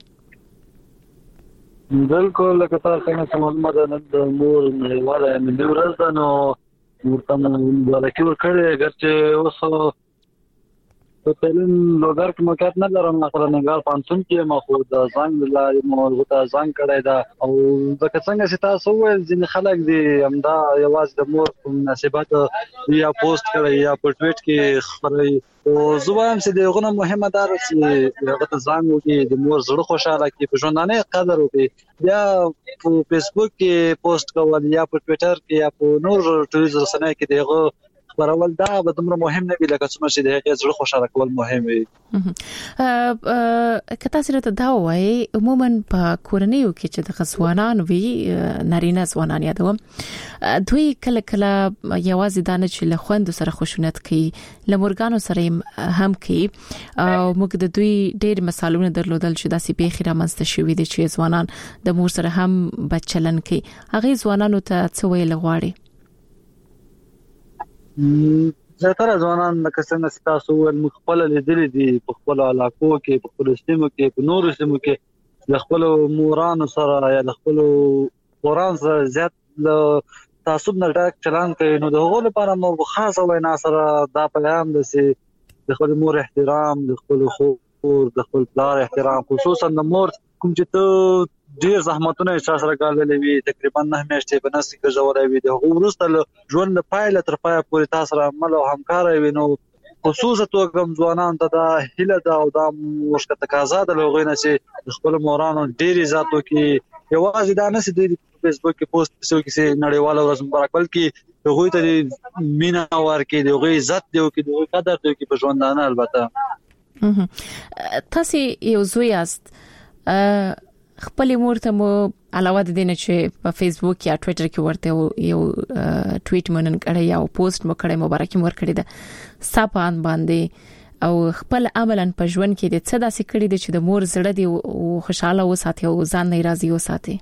Speaker 12: بالکل لکه تاسو څنګه معلومات د مور نړیواله ملي ورځ ده، نو ورته مبارکي ورکړي. اگر چې اوس په پهلن لوګر کې موقعیت نه لرم، مثلا نګار پانسون کې ما خو د ځنګ لارې مو ورته ځنګ کړی دا، او ځکه څنګه چې تاسو وویل ځینې خلک دي همدا یوازې د مور په مناسبت یا پوسټ کړی یا په ټویټ کې خبري، او زه وایم چې دغه مهمه ده چې هغه ته ځان وکړي، د مور زړه خوشاله کړي، په ژوندانه قدر وکړي. بیا په فیسبوک کې پوسټ کول یا په ټویټر کې یا په نور ټولنیزو رسنیو کې دغه خبرول دا به دومره مهم نه وي لکه څومره چې د هغې زړه خوشاله کول مهم وي.
Speaker 6: که تاسو راته دا وایي عموما په کورنیو کې چې د ځوانان وي، نارینه ځوانان یادوم، دوی کله کله یوازې دانه چې له خويندو سره خشونت کوي، له مورګانو سره هم کوي، او موږ د دوی ډېر مثالونه درلودل چې داسې پیښې رامنځته شوې دي چې ځوانان د مور سره هم بچلن کوي. هغه ځوانانو ته څه ویل غواړي؟
Speaker 12: زیاتره ځوانان لکه څنګه چې تاسو وویل موږ خپل لیدلې دي په خپل علاقو کې، په خپل سیمو کې، په نورو سیمو کې د خپل مورانو سره یا د خپل قرآن سره زیات له تعصب نه ډک چلند کوي. نو د هغو لپاره مو خاصه وینا سره دا پیغام دی چې د خپل مور احترام، د خپل خور، د خپل پلار احترام، خصوصا د مور کوم چې ته ډیر زحمتونه چې سره کارلې وي، تقریبا 9 میاشتې په نس کې ګرځولې وي، د هغو وروسته ژوند پایله تر پایه پورې تاسو سره عمل او همکار وي. نو خصوصا توګه ځوانان ته دا هیله ده او دا مشکل تقاضا ده لغوي نه چې خپل مورانو ډیر عزت وکړي. یوازې دا نه چې د فیسبوک کې پوسټ چې نړیواله ورځ مبارک، بلکې هغوی ته مینا ورکړي، د هغوی عزت دی او د هغوی قدر دی په ژوندانه. البته
Speaker 6: تاسو یو زوی یاست خپل مور ته مو علاوه د دې نه چې په فیسبوک یا ټوئیټر کې ورته یو ټویټ مونږ کړی یا پوسټ مو کړی مبارکي مور کړی ده صاحبان باندې او خپل عملاً په ژوند کې د څه داسې کړی دي چې د مور زړه دی او خوشاله وساتي او ځان نه راضي وساتي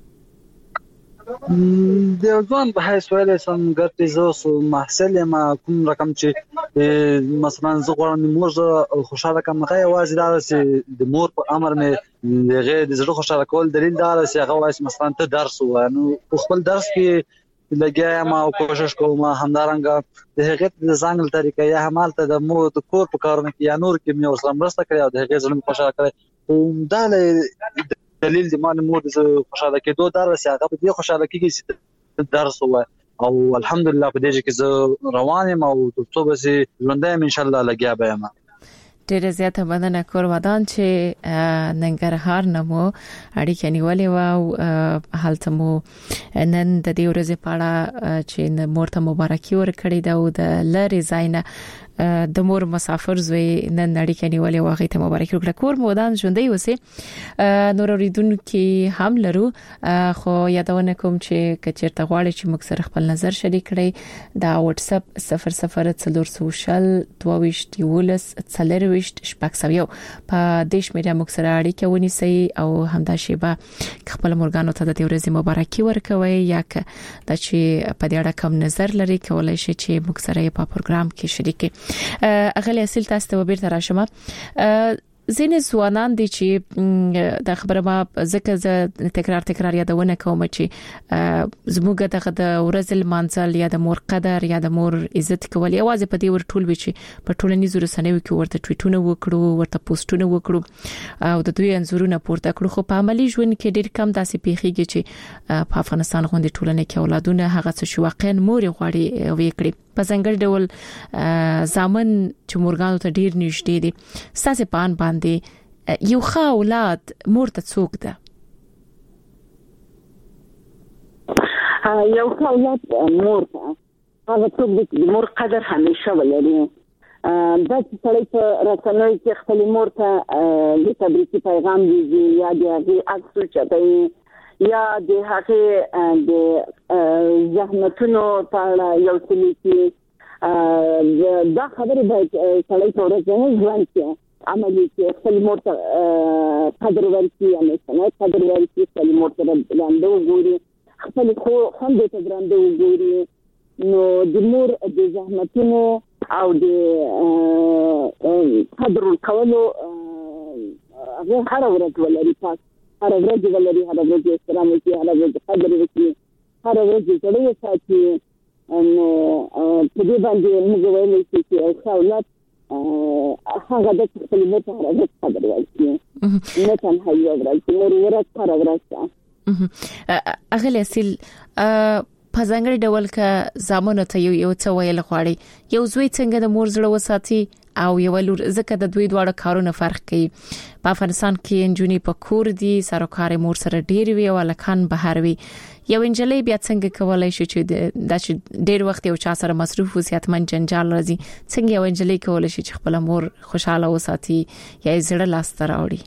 Speaker 12: د ځوان په هیڅ ویلې سم ګټې زو محصل ما کوم رقم چې مثلا زه غواړم مور خوشاله کوم هغه واځي دا چې د مور په امر مې دغه د زړه خوشاله کول دلیل دا چې هغه وایي مثلا ته درس وانه خپل درس کې لګیا ما کوشش کوم همدارنګه د هغه د ځانګړي طریقې یا همالته د مور د کور په کارونه کې یا نور کې مې ورسره مرسته کړې او د هغه ځلم خوشاله کړې او دا دلیل د مال مور د خوشاله کېدو درس هغه په دې خوشاله کېږي چې درس وای او الحمدلله په دې کې زه روان یم او ترڅو به ژوندۍ ان شاء الله لګیا به ما
Speaker 6: ډېر زیاته مننه کورودان چې ننګرهار نمو اړیکې نیولې و او حالت مو نن د دې ورځې په اړه چې مورته مبارکي ورکړې ده او د لری زاینه د مور مسافر زوی نن اړیکې نیولې واغې ته مبارکي ورکړه کور مودان ژوندۍ وسه نور اوریدونکو هم لرو خو یادونه کوم چې کچېرته غواړي چې موږ سره خپل نظر شریک کړئ دا واتس اپ 0040 22 یولس څلرويشت شپږسوي په دیش میډیا موږ سره اړیکه ونیسئ او همدا شیبه خپل مورګانو ته د دې ورځې مبارکي ورکوي یا د چې په دې اړه کوم نظر لري کولای شي چې موږ سره په پروګرام کې شریک اغلی اصل تاسو ته بیرته راشم زین ځوانان دي چې د خبره ما ځکه تکرار یادونه کوم چې زموږ د ورځل مانځل یا د مور قدر یا د مور عزت کول یوازې په دې ورټول وي چې په ټولنیزو رسنیو کې ورته ټویټونه وکړو ورته پوسټونه وکړو او د دوی انزورونه پورته کړو خو په عملی ژوند کې ډېر کم داسې پیښیږي چې په افغانستان غونډه ټولنه کې اولادونه هغه څه واقعا مور غواړي وکړي په څنګه ډول ځامن چې مورګانو ته ډیر نږدې دي ساسه پان باندې یو ښه اولاد مور ته څوک ده
Speaker 2: یو ښه اولاد مور ته هغه څوک چې مور قدر همیشه ولري دا چې سړی په رسنیو کې خپل مور ته د تبریکي پیغام دیږي یا د هغه عکس چتای یا د هغه د زحمتونو په اړه یو څه لیکي دا خبره باید سړی په ورځني ژوند کې عملي کې خپل مور ته قدر ورکړي یا نه قدر ورکړي خپل مور ته لاندې وګوري خپل خو هم د لاندې وګوري نو د مور د زحمتونو او د قدر کولو هغه هر ورځ ولري تاسو هر ورځ ولري هر ورځ احترام وکړي هر ورځ قدر وکړي هر ورځ ځړې ساتي نو په دې باندې موږ وایو چې اولاد هغه د خپل مور ته هر ورځ قدر وکړي نه تنها یو ورځ نور ورځ هر ورځ
Speaker 6: اغلی اصل په ځانګړي ډول کې زامنو ته یو څه ویل غواړي یو زوی څنګه د مور زړه وساتي او یو لور زکه د دوی دواړه کارونه فرق کوي په افغانستان کې انجونی په کور دي سرکار مور سره ډیر وی او لکان بهر وی یو انجلۍ بیا څنګه کولای شي چې د ډیر وخت یو چا سره مصروف او صحتمن جنجال راځي څنګه یو انجلۍ کولای شي چې خپل مور خوشاله وساتي یا زړه لاس ته راوړي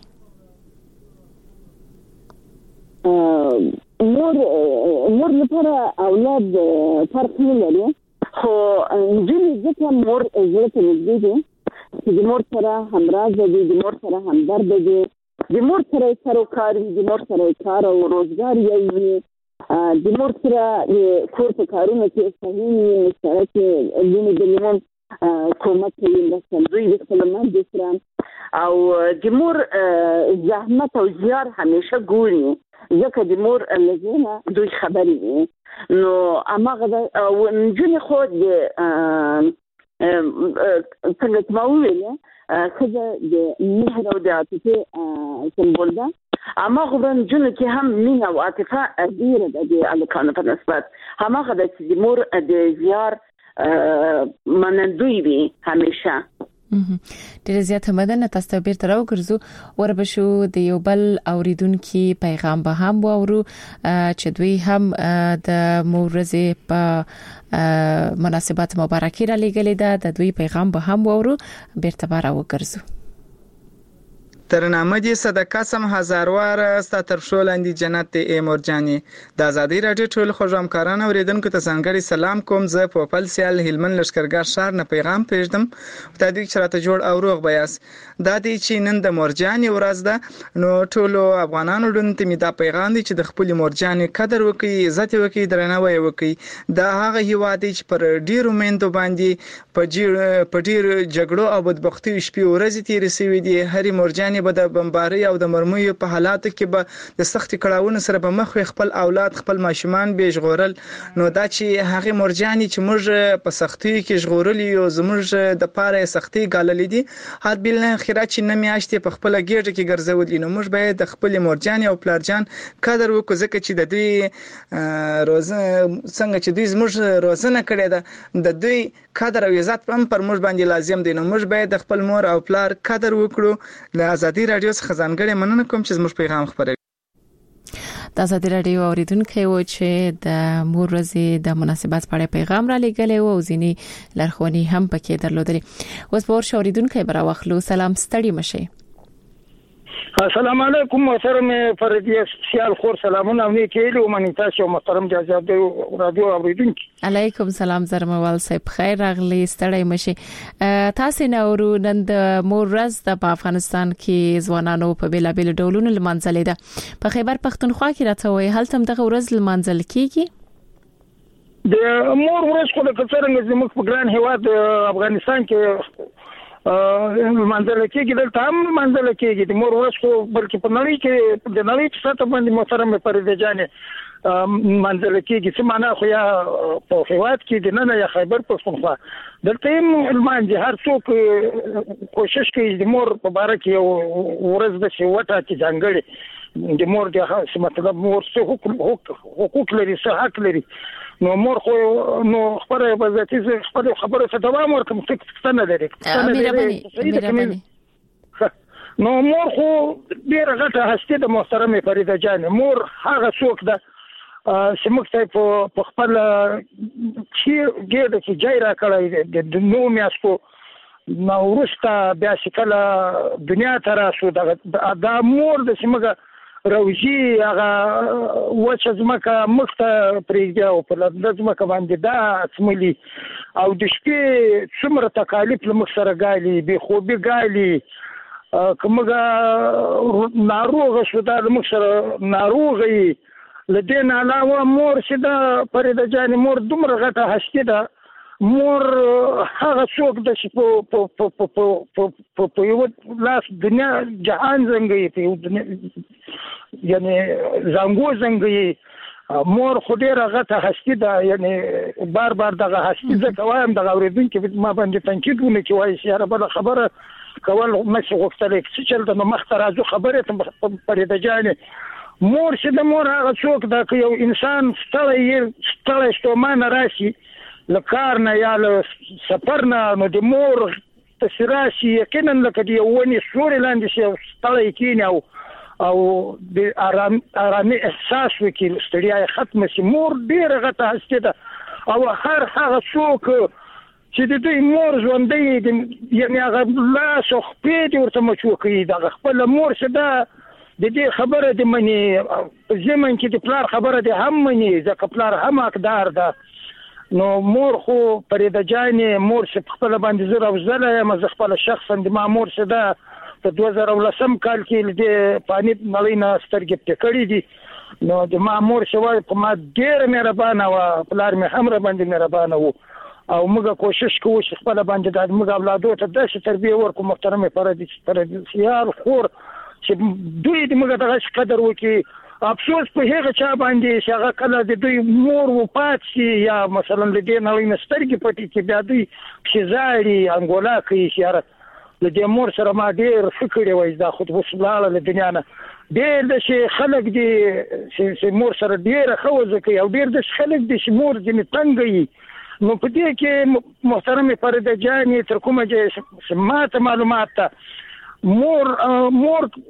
Speaker 2: مور لپاره اولاد فرق نه لري خو انجلۍ ځکه مور زړه ته نږدې دي چې د مور سره همراز دي د مور سره همدرد دي د مور سره سروکار د مور سره کار او روزګار یې د مور سره د کور په کارونو کې صحیح مشترک لونه د لیمون کومک کوي مثلا دوی د خپل ماده سره او د مور زحمت او زیار همیشه ګوري ځکه د مور لزینه دوی خبري نو اماغه او نجونی خود څنګه چې ما ویل خزه د مهر او د عاطفه سمبول ده اما غوړن جن کې هم مینه او عاطفه ډیره د الکانو په نسبت هماغه د مور د زیار منندوی وي همیشه
Speaker 6: ډېر زیات مدنه تاسو به تر وګرځو وربشو د یو بل اوریدونکو پیغام به هم وورو چې دوی هم د مورزه په مناسبات مبارکي را لګلې ده د دوی پیغام به هم وورو بیرته بار وګرځو
Speaker 13: ترنامه دې صدقه سم هزاروار ست تر شو لاندې جنت ای مورجانې د ازادي رادیو ټول خوږمکارانو اوریدونکو ته ځانګړي سلام کوم زه په خپل سیال هلمند لشکرګاه شهر نه پیغام پېژدم ته دې چې راته جوړ او روغ بیاس دا دې چې نن د مورجانې ورځ ده نو ټول افغانانو دونته می دا پیغام دی چې د خپل مورجانې قدر وکړي عزت وکړي درناوی وکړي دا هغه هیواد چې پر ډیرو مندو باندې په ډیر جګړو او بدبختی شپې ورځې تیر سوي دي هرې مورجانې به د بمباري او د مرمیو په حالاتو کې به د سخت کړهونو سره به مخ خپل اولاد خپل ماشومان به ژغورل نو دا چې هغه مورجانې چې موږ په سختۍ کې ژغورلې او زموږ د پاره سختۍ ګاللې دي حد بل نه خیرات چې نه میاشتې په خپل ګیټه کې ګرځولې نو موږ باید د خپل مورجانې او پلارجان قدر وکړو ځکه چې د دوی روزه څنګه چې دوی زموږ روزنه کړې ده د دوی قدر او عزت هم پر موږ باندې لازم دی نو موږ باید د خپل مور او پلار قدر وکړو له ازادي رادیو څخه ځانګړې مننه کوم چې زموږ پیغام خبروي
Speaker 6: د ازادي رادیو اوریدونکو و چې د مور ورځې د مناسبت په اړه پیغام را لېږلی او ځینی لارښوونې هم پکې درلودلې اوس په اوریدونکو برا واخلو سلام ستړي مشه
Speaker 14: السلام علیکم محترم فریدی سیال خور سلامونه او نیکیلو منی تاسو محترم جزاد رادیو اوریدونکو
Speaker 6: علیکم سلام زرموال صاحب خیر راغلی ستړی مشه تاسو نورو نن د مور ورځ د افغانستان کې ځوانانو په بیلا بیل ډولونو لمانځلې ده په خیبر پختونخوا کې راته وای هلته دغه ورځ لمانځل کیږي
Speaker 14: د مور ورځ خو د کثرنګ زموږ په ګران هیواد افغانستان کې منځل کېږي دلته هم منځل کېږي د مور ورځ خو بلکې په نړۍ کې د نړۍ په سطح باندې محترم فرید جانې منځل کېږي څه معنا خو یا په هیواد کې د نن یا خیبر پختونخوا دلته هم لمانځي هر څوک کوشش کوي د مور په باره کې یو ورځ د شوټه چې ځانګړي د مور د مطلب مور څه حقوق لري څه حق لري نو مور خو نو خبره به ذاتي خبره څه دوام ورکوم څه نه لري نو مور خو ډیره غټه هستی د محترم فریده جان مور هغه څوک ده چې موږ ته په خپل چې ګډه چې جای را کړی د نو میاشتو نو ورسته بیا چې کله دنیا ته راشو دا مور د سیمه روزي هغه وچه ځمکه مخته پرېږدي او په لنده ځمکه باندې دا څملي او د شپې څومره تکالیف له موږ سره ګالي بېخوبي ګالي که موږ ناروغه شو دا له موږ سره ناروغه یي له دې نه علاوه مور چې ده فریده جانې مور دومره غټه هستي ده مور هغه څوک ده چې په یو لاس دنیا جهان زنګوي په یو دنیا یعنی زنګو زنګوي مور خو ډیره غټه هستی ده یعنی بار بار دغه هستی ځکه وایم دغه اورېدونکي ما باندې تنقید ونه کوي وایي چې یاره بله خبره کول مڅ غوښتلی څه چلته نو مخته راځو خبرې ته فریده جانې مور چې د مور هغه څوک ده که یو انسان ستړی ستومانه راشي له کار نه یا له سفر نه نو د مور پسې راشي یقینا لکه د یو ونې سوري لاندې شي ستړی کېني او د ارامي احساس وکړي ستړیا یې ختمه شي مور ډېره غټه هستي ده او هر هغه څوک چې د دوی مور ژوندی یعنې هغه لاس او خپې دې ورته مچو کوي دغه خپله مور چې ده د دې خبره دې مني په زمن کې د پلار خبره دې هم مني ځکه پلار هم حقدار ده نو مور خو فریده جانې مور چې په خپله باندې زه روزلی یم زه خپله شخصا د ما مور چې ده په 2010 کال کې له دې فاني نړۍ نه سترګې پټې کړې دي نو د ما مور چې وایي په ما ډېره مهربانه وه پلار مې هم راباندې مهربانه و او موږ کوشش کوو چې خپله باندې د موږ اولادو ته داسې تربیه ورکړو محترمې فریدسیال خور چې دوی د موږ دغه قدر وکړي افسوس په هغه چا باندې چې هغه کله د دوی مور وفات شي یا مثلا د دې نړۍ نه سترګې پټې کړي بیا دوی پسې ژاړي انګولا کوي چې یاره د دې مور سره ما ډېر ښه کړی وای دا خو اوس لاړه له دنیا نه ډېر داسې خلک دي چې مور سره ډېره ښه وضع کوي او ډېر داسې خلک دي چې مور ځینې تنګه وي نو په دې کې محترمې فریده جانې تر کومه چې ما ته معلومات ته مور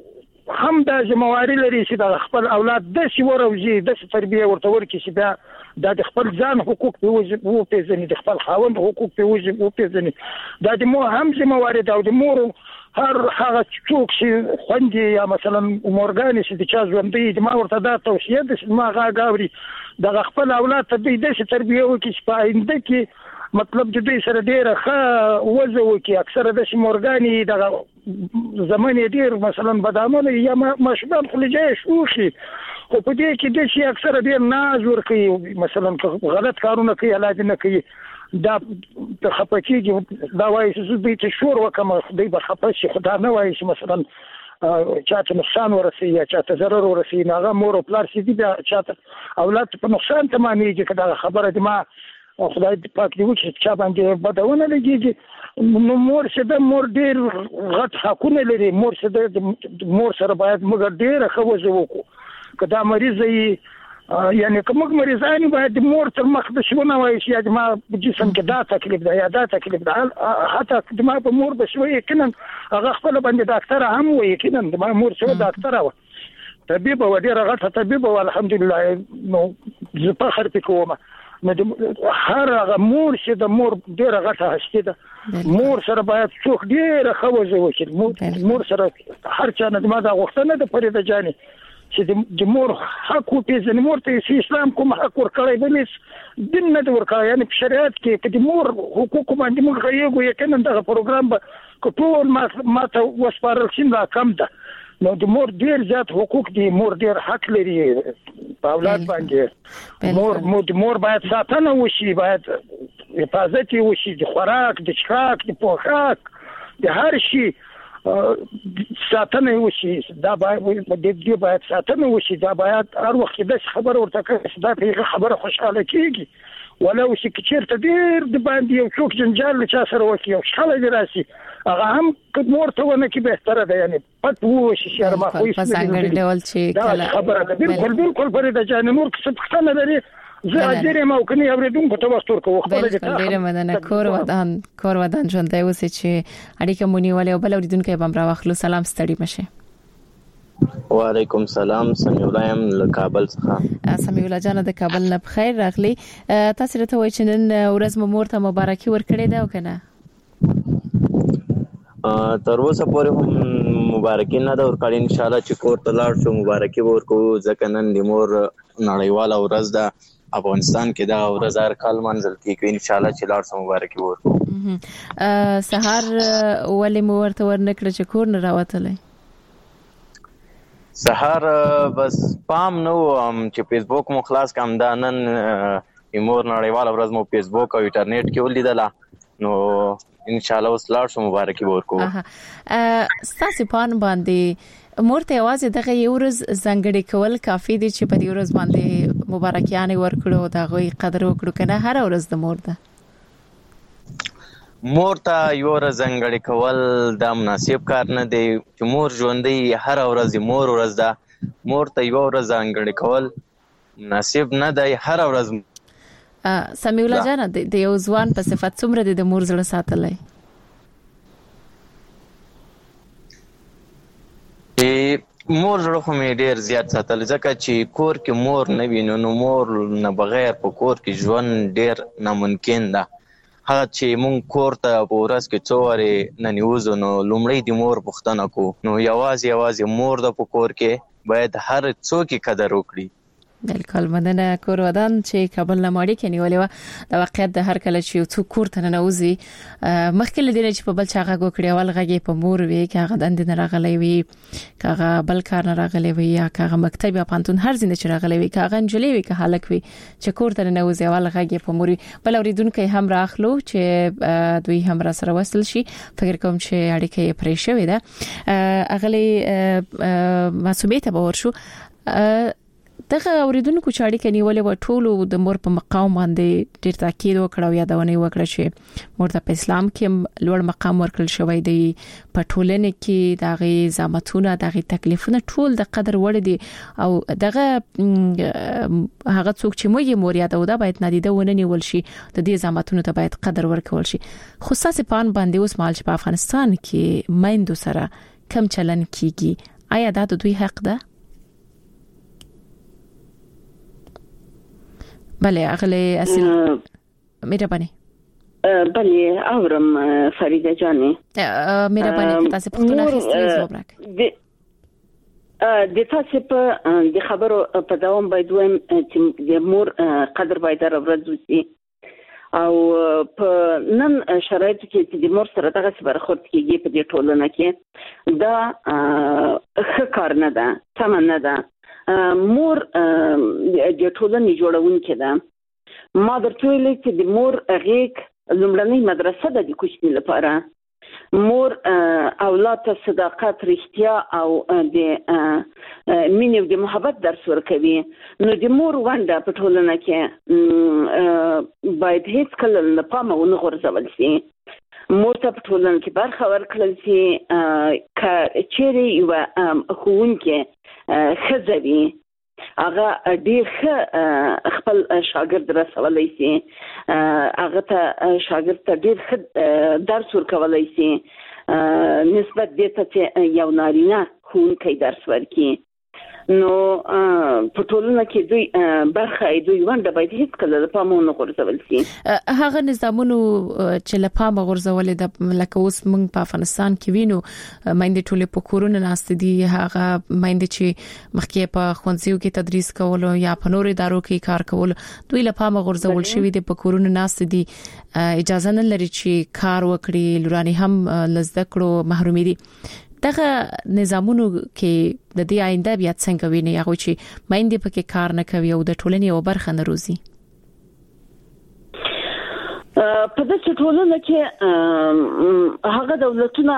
Speaker 14: هم د ځمواري لري چې د خپل اولاد د سیوروزي د تربیه ورته ورکړي چې د خپل ځان حقوق په پیژني د خپل خاوند حقوق په پیژني د مو هم ځمواري د مور هر هغه څوک چې خوندې یا مثلا مورګان چې د چا ژوندې د ما ورته دا توصیه د ما غاوري د خپل اولاد ته د تربیه وکړي چې په آینده کې مطلب د دې سره ډیره ښه وځو کې اکثره د مورګانی د زمانه ډیر مثلا بدامونه یا مشبان خلجای شوخي خو په دې کې د شي اکثره ډیر ناز ورکي مثلا غلط کارونه کوي علاج نه کوي دا خپکیږي دا وایي چې دوی ته شور وکم دوی به خپشي خدا نه وایي چې مثلا چاته نقصان ورسي یا چاته ضرر ورسي ناغه مور او پلار سي دي چاته اولاد په نقصان تمامېږي کدا خبره دي ما خدای پاک دی چې چا باندې بدونه لګيږي نو مور څه د مور ډیر غټ حقونه لري مور څه د مور سره باید موږ ډیر خوځو وکړو کدا مریض یعنی کوم مریضان باید مور تر مخ د شونه وایي چې ما جسم کې دا تکلیف ده یا دا تکلیف ده حتی ما په مور بشوي کنه هغه خپل باندې ډاکټر هم وایي کنه ما مور څه ډاکټر و طبيب و ډیر غټ طبيب و الحمدلله نو زه په خر پکوم نو هر هغه مور چې د مور ډیره غټه هستی ده مور سره باید څوک ډیره خوځي وکړي مور سره هر چا نه ما دا غوښتنه ده فريده جاني چې د مور حق او پیژنې مور ته اسلام کوم حق ورکړی بلې دین نه ورکړی یعنی په شریعت کې د مور حقوق باندې موږ غوښیو یقینا دا پروګرام به ټول ما ته وسپارل شي دا کم ده نو د مور ډیر زیات حقوق دي مور ډیر حق لري په اولاد باندې مور باید ساتنه وشي باید حفاظت وشي د خوراک د څښاک د پوښاک د هر شي ساتنه وشي دا باید ساتنه وشي دا باید هر وخت د خبر ورته کوي دا په خبره خوشاله کیږي ولو چې چیرته ډیر د باندې یو څوک جنجال چا سره وکي او شاله دی راسي هغه هم کډمور ته ونه کې بهتره ده یعنی پټ وو شي شرما خو
Speaker 6: په څنګه ډول چې
Speaker 14: کله خبره ده بالکل فريده جان نور څه څه لري زه اجر ما وکني اوریدونکو ته وستور کوو خپل دې
Speaker 6: ډیره مننه کور ودان ژوند دی اوس چې اړیکه مونږ ولې بل اوریدونکو به هم راوخلو سلام ستړي مشه
Speaker 15: وعلیکم سلام سمیع الله ام له کابل څخه
Speaker 6: سمیع الله جان د کابل نه بخیر راغلی تاسو ته وایي چې نن ورځ مور ته مبارکي ورکړې ده او کنه
Speaker 15: تر اوسه پورې هم مبارکي نه ده ورکړې ان شاء الله چې کور ته لاړ شو مبارکي ورکو ځکه نن د مور نړیواله ورځ ده افغانستان کې دا ورځ هر کال منځل کیږي ان شاء الله چې لاړ شو مبارکي ورکو
Speaker 6: سحر ولې مو ورته ورنکړه چې کور نه راوتلې
Speaker 15: سحر بس پام نو چې فیسبوک مو خلاص کم دا نن مور نړیواله ورځ مو فیسبوک او انټرنیټ کې ولیدله نو ان شاء الله اوس لاړ شو مبارکي ورکو
Speaker 6: ستاسو پان باندې مور ته आवाज دغه یو ورځ زنګړې کول کافي دي چې په دې ورځ باندې مبارکیانه ورکړو دا غوي قدر وکړو کنه هر ورځ د مور ده
Speaker 15: مور ته یو ورځ زنګړې کول دا مناسب کار نه دی چې مور ژوندۍ هر ورځ مور ورځ ده مور ته یو ورځ زنګړې کول مناسب نه دی هر ورځ
Speaker 6: سمیع الله جان د یو ځوان په صفت څومره د مور زړه ساتلای
Speaker 15: مور زړه خو مې ډیر زیات ساتل ځکه چې کور کې مور نه وینو نو مور نه بغیر په کور کې ژوند ډیر ناممکن ده هغه چې مونږ کور ته په ورځ کې څو وارې ننوځو نو لومړی د مور پوښتنه کو نو یوازې مور د په کور کې باید هر څوک قدر وکړي
Speaker 6: بالکل مننه کور ودان چې کابل نه ماړي کې نیولې و د واقعیت د هر کله چې یو څوک کور ته نه وځي مخکې لدی چې په بل چا غږ وکړي اول غږی په مور وی کاغه دند نه راغلی وي کاغه بل کار نه راغلی وي یا کاغه مکتب یا پانتون هر ځینې چې راغلی وي کاغه انجلې وي که هلک وي چې کور ته نه وځي اول غږی په مور بل اوریدونکو هم راخلو چې دوی هم را سره وصل شي فکر کوم چې اړیکه پرې شوې ده اغلی مسوبې ته باور شو دغه اوریدونکو چې اړیکه نیولې و ټولو د مور په مقام باندې ډیر تاکید وکړ او یادونه وکړه چې مور ته په اسلام کې لوړ مقام ورکړل شوی دی په ټولنه کې دغه زامتونه دغه تکلیفونه ټول د قدر وړ دي او دغه هغه څوک چې موږ مور یادو دا باید نادیده ونه نیول شي د دې زامتونو ته باید قدر ورکول شي خصوصا په پان باندې اوس مال چې په افغانستان کې میندو سره کم چلن کیږي آیا دا د دوی حق ده؟ بله اغلی اصل مهرباني.
Speaker 2: بله اورم فریده جانې
Speaker 6: مهرباني تاسو پوښتنه اخیستلې جواب راکړئ.
Speaker 2: د تاسو په د خبرو په دوام باید وایم چې د مور قدر باید راوړل شي او په نن شرایطو کې چې د مور سره دغه برخورد کیږي په دې ټولنه کې دا ښه کار نه ده، سم نه ده. مور د ټولنې جوړونکې ده. ما درته ویلي چې د مور غېږ لومړنۍ مدرسه ده د کوچني لپاره. مور اولاد ته صداقت، رښتیا او د مینې او د محبت درس ورکوي. نو د مور ونډه په ټولنه کې باید هیڅ کله له پامه ونه غورځول شي. مور ته په ټولنه کې برخه ورکړل شي. که چیرې یوه ښوونکې ښځه وي هغه ډېر ښه خپل شاګرد رسولی شي، هغه ته شاګرد ته ډېر ښه درس ورکولی شي نسبت دې ته چې یو نارینه ښوونکی درس ورکړي. نو په ټولنه کې دوی برخه دوی ونډه باید هیڅ کله له پامه ونه غورځول شي.
Speaker 6: هغه نظامونو چې له پامه غورځولې د لکه اوس موږ په افغانستان کې وینو مایندې ټولې په کورونه ناست دي، هغه مایندې چې مخکې په ښوونځیو کې تدریس کول یا په نورو ادارو کې کار کول دوی له پامه غورځول شوی دي، په کورونه ناست دي، اجازه نه لري چې کار وکړي، لورانې هم لزده کړو محرومي دي. دغه نظامونو کې د دې آینده بیا څنګه ویني هغه چې مایندې پکې کار نه کوي او د ټولنې یو برخه نه روزي؟
Speaker 2: په دې ټولنه کې هغه دولتونه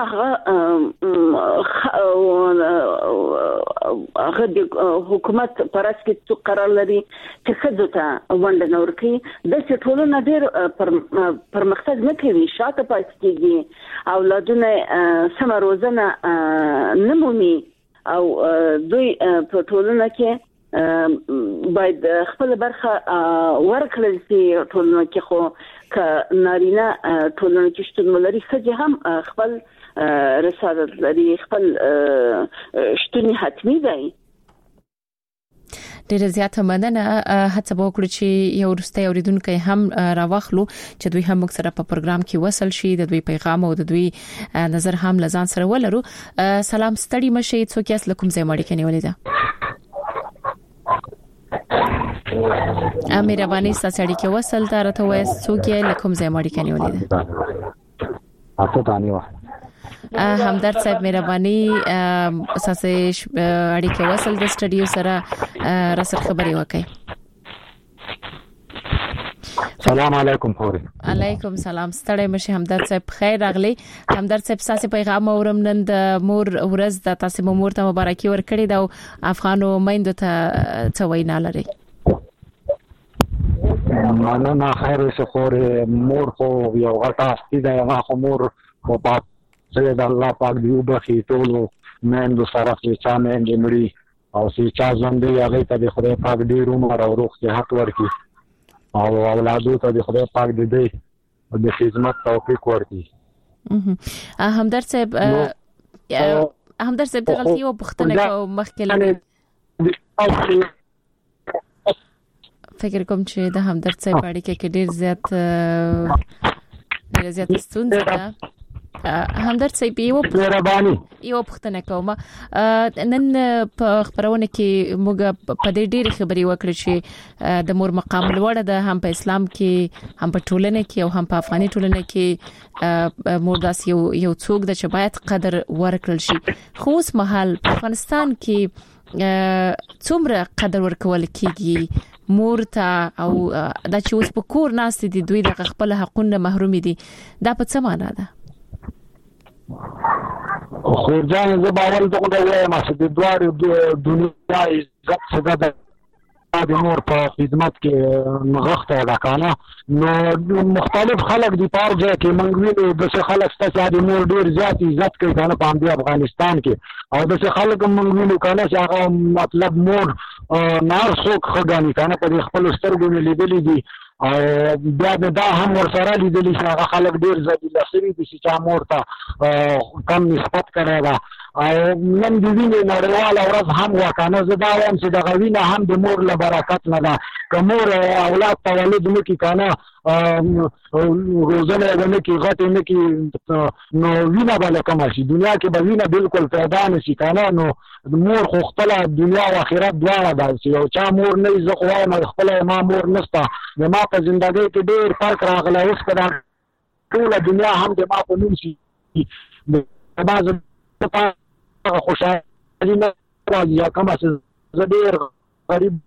Speaker 2: هغه د حکومت پرځ کې څو قرار لري چې ښځو ته ونډه نه ورکړي. د ټولنه ډېر پرمختګ نه کوي، شاته پاتې کېږي، اولادونه سمه روزنه نه مومي او دوی په ټولنه کې باید خپل برخه ورکړل شي. ټولنه کې خو که نارینه ټولنه کې شتون ولري ښځې هم خپل رسالت لري، خپل شتون حتمی دی.
Speaker 6: ډیره زیاته مننه. هڅه وکړو چې یو وروستي اوریدونکو هم راوخلو چې دوی هم موږ سره په پروګرام کې وصل شي، د دوی پیغام او د دوی نظر هم لزان سره ولرو. سلام ستړي مشي، څوک یاست، لکم زې مړی کني ولیدا؟ مهرباني ستاسو کې وصل دا راته وایي څوک یې لکم زې مړی کني ولیدا؟
Speaker 16: اته دانیو
Speaker 6: همدرد صاحب مهرباني اساسه اړیکه وصل د سټډیو سره راسره خبري وکړي.
Speaker 16: سلام علیکم خوري.
Speaker 6: علیکم سلام. ستړی مشه همدرد صاحب، خیر راغلی. همدرد صاحب تاسو پیغام اورم نن د مور ورځ د تاسو مور ته مبارکي ورکړي دا افغانو مایندو ته څه وینا لري؟
Speaker 16: مننه. خیر اوسه خوري. مور خو یو غټه هستی ده، هغه خو مور خو پاک سید الله پاک دی وبخي ټول مېندو سره چې چا مېندې مړي او چې چا ژوندې هغه ته د خدای پاک ډېر عمر او روغ صحت ورکړي او اولادو ته د خدای پاک د خدمت توفیق ورکړي.
Speaker 6: همدرد صاحب د غلطي او پښتنه کو مخکله فکر کوم چې د همدرد صاحب اړیکه کې ډیر زیات ستونزه ده. همدرد صاحب یو پښتنه کوم نن په خبرونه کې موږ په دې ډېر خبري وکړې چې د مور مقام لوړ ده، هم په اسلام کې، هم په ټولنه کې او هم په افغاني ټولنه کې مور داس یو څوک د چې باید قدر ورکړل شي. خو اوس مهال په افغانستان کې څومره قدر ورکول کیږي مور ته او دا چې اوس په کور ناست دي دوی د خپل حقوقو محروم دي، دا په څه معنا ده؟
Speaker 16: خورجان زه باور دغه وایم چې د دوه دنیا عزت څخه د مور په خدمت کې مغخته ده کنه. نو مختلف خلک دي په ځای کې موږ وینو د خلک ستاسو د مور ډیر زیات عزت کوي کنه په همدې افغانستان کې، او د خلک موږ وینو کنه چې هغه مطلب مور نار څوک خداني کنه په خپل سترګو لیدلې دي او بیا دا هم ورسره لیدلې چې هغه خلک ډیر ذلیل شوي دي چې مور ته کم نسبت کړی ده او نن د وینې نړیواله ورځ هم وکنه زه دا وایم چې دغه وینه هم د مور له برکت نه ده که مور اولاد تولد نه کړي که نه روزنه یې نه کړي غټې نه کړي نو وینه به له کمه شي دنیا کې به وینه بالکل پیدا نه شي که نه نو مور خو خپله دنیا او آخرت دواړه ده چې یو چا مور نه وي زه خو وایم خپله ما مور نشته د ما په زندګۍ کې ډېر فرق راغلی اوس که دا ټوله دنیا هم د ما په نوم شي ما زه خوشحالي نه راځي یا کومه چې زه ډېر غریب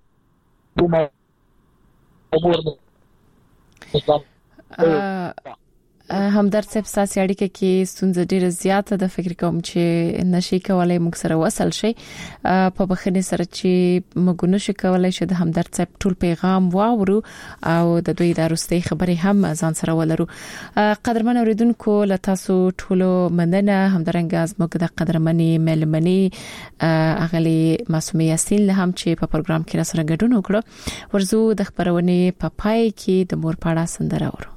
Speaker 6: همدرد صاحب ساسي اړیکه کې ستونزه ډیره زیاته د فکر کوم چې نشي کولای موږ سره وصل شي په بخښنې سره چې موږ نشو کولای چې د همدرد صاحب ټول پیغام واورو او د دوی د روستي خبرې هم ځان سره ولرو. قدرمن اوریدونکو له تاسو ټولو مننه همدارنګه زموږ د قدرمنې ملمنې اغلی معصومه یاسین له هم چې په پروګرام کې را سره ګډون وکړو ورزو د خبرونه په پای کې د مور پاړه سندره ورو.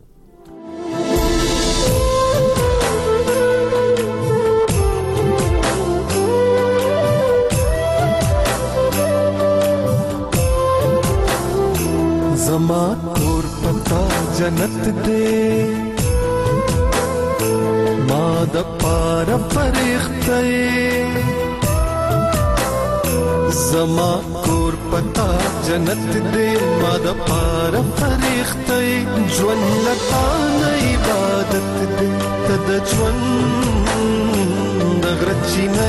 Speaker 17: زما کور پتا جنت دے ما د پار فرښتې زما کور پتا جنت دے ما د پار فرښتې ژوند لتا نه عبادت دے تد ژوند د غرچی نه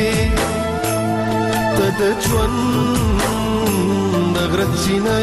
Speaker 17: تد ژوند د غرچی نه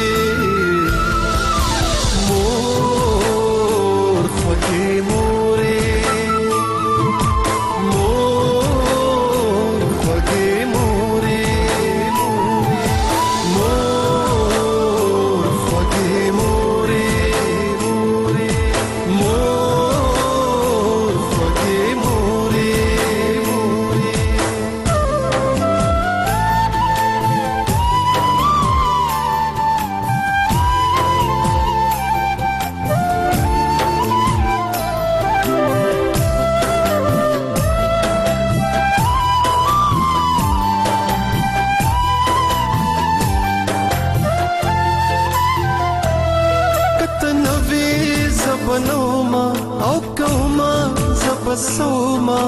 Speaker 17: سوما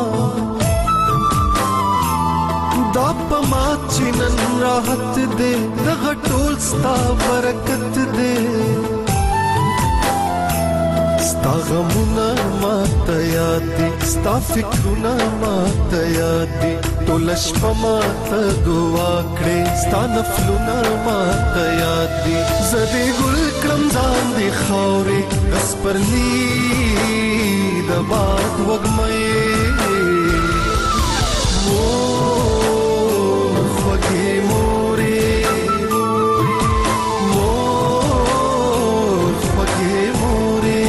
Speaker 17: دا پما چنن راحت دے دغه ټول ستا برکت دے ستا غمونه ماته یاد دي ستا فکرونه ماته یاد دي ټول شپه ماته دعا کړې ستا نفلونه ماته یاد دي زدي ګل کړم ځان دي خاورې بس پرلی د باد وګمې مور خوږې مورې مور خوږې مورې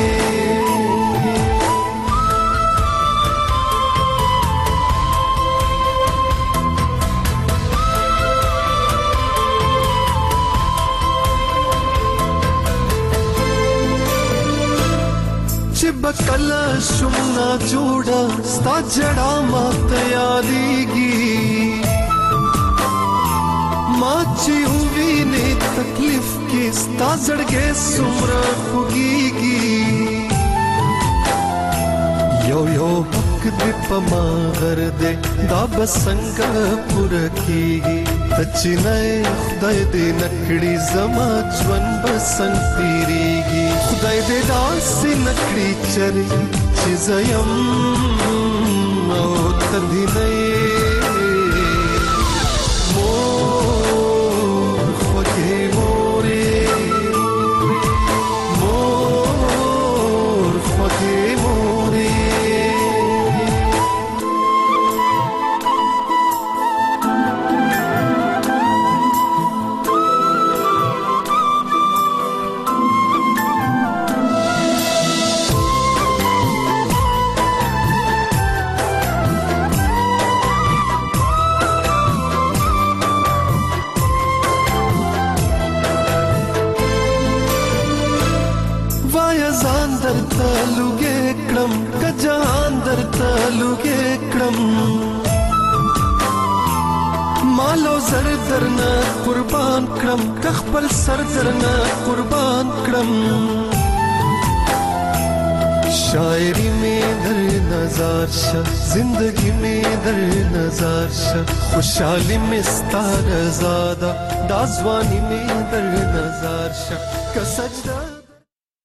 Speaker 17: چې بکلا شمنا جوړا ستا جڑا ماته یادېږي ما چې وینې تکلیف کې ستا زړګې څومره خوږېږي یو یو حق دې په ما غر دې دا به څنګه پوره کېږي ته چې نه خدای دې نکړي زما ژوند به څنګه تېرېږي خدای دې داسې نکړي چې زه یم او ته دې نه مور خوږې مورې مور خوږې مورې ځان درته لوګې کړم که جهان درته لوګې کړم مالو زر درنه قربان کړم که خپل سر درنه قربان کړم شاعری میں در نظر شه زندگی میں در نظر شه خوشحالی میں ستاره زاده دازوانی میں در نظر شه که سجده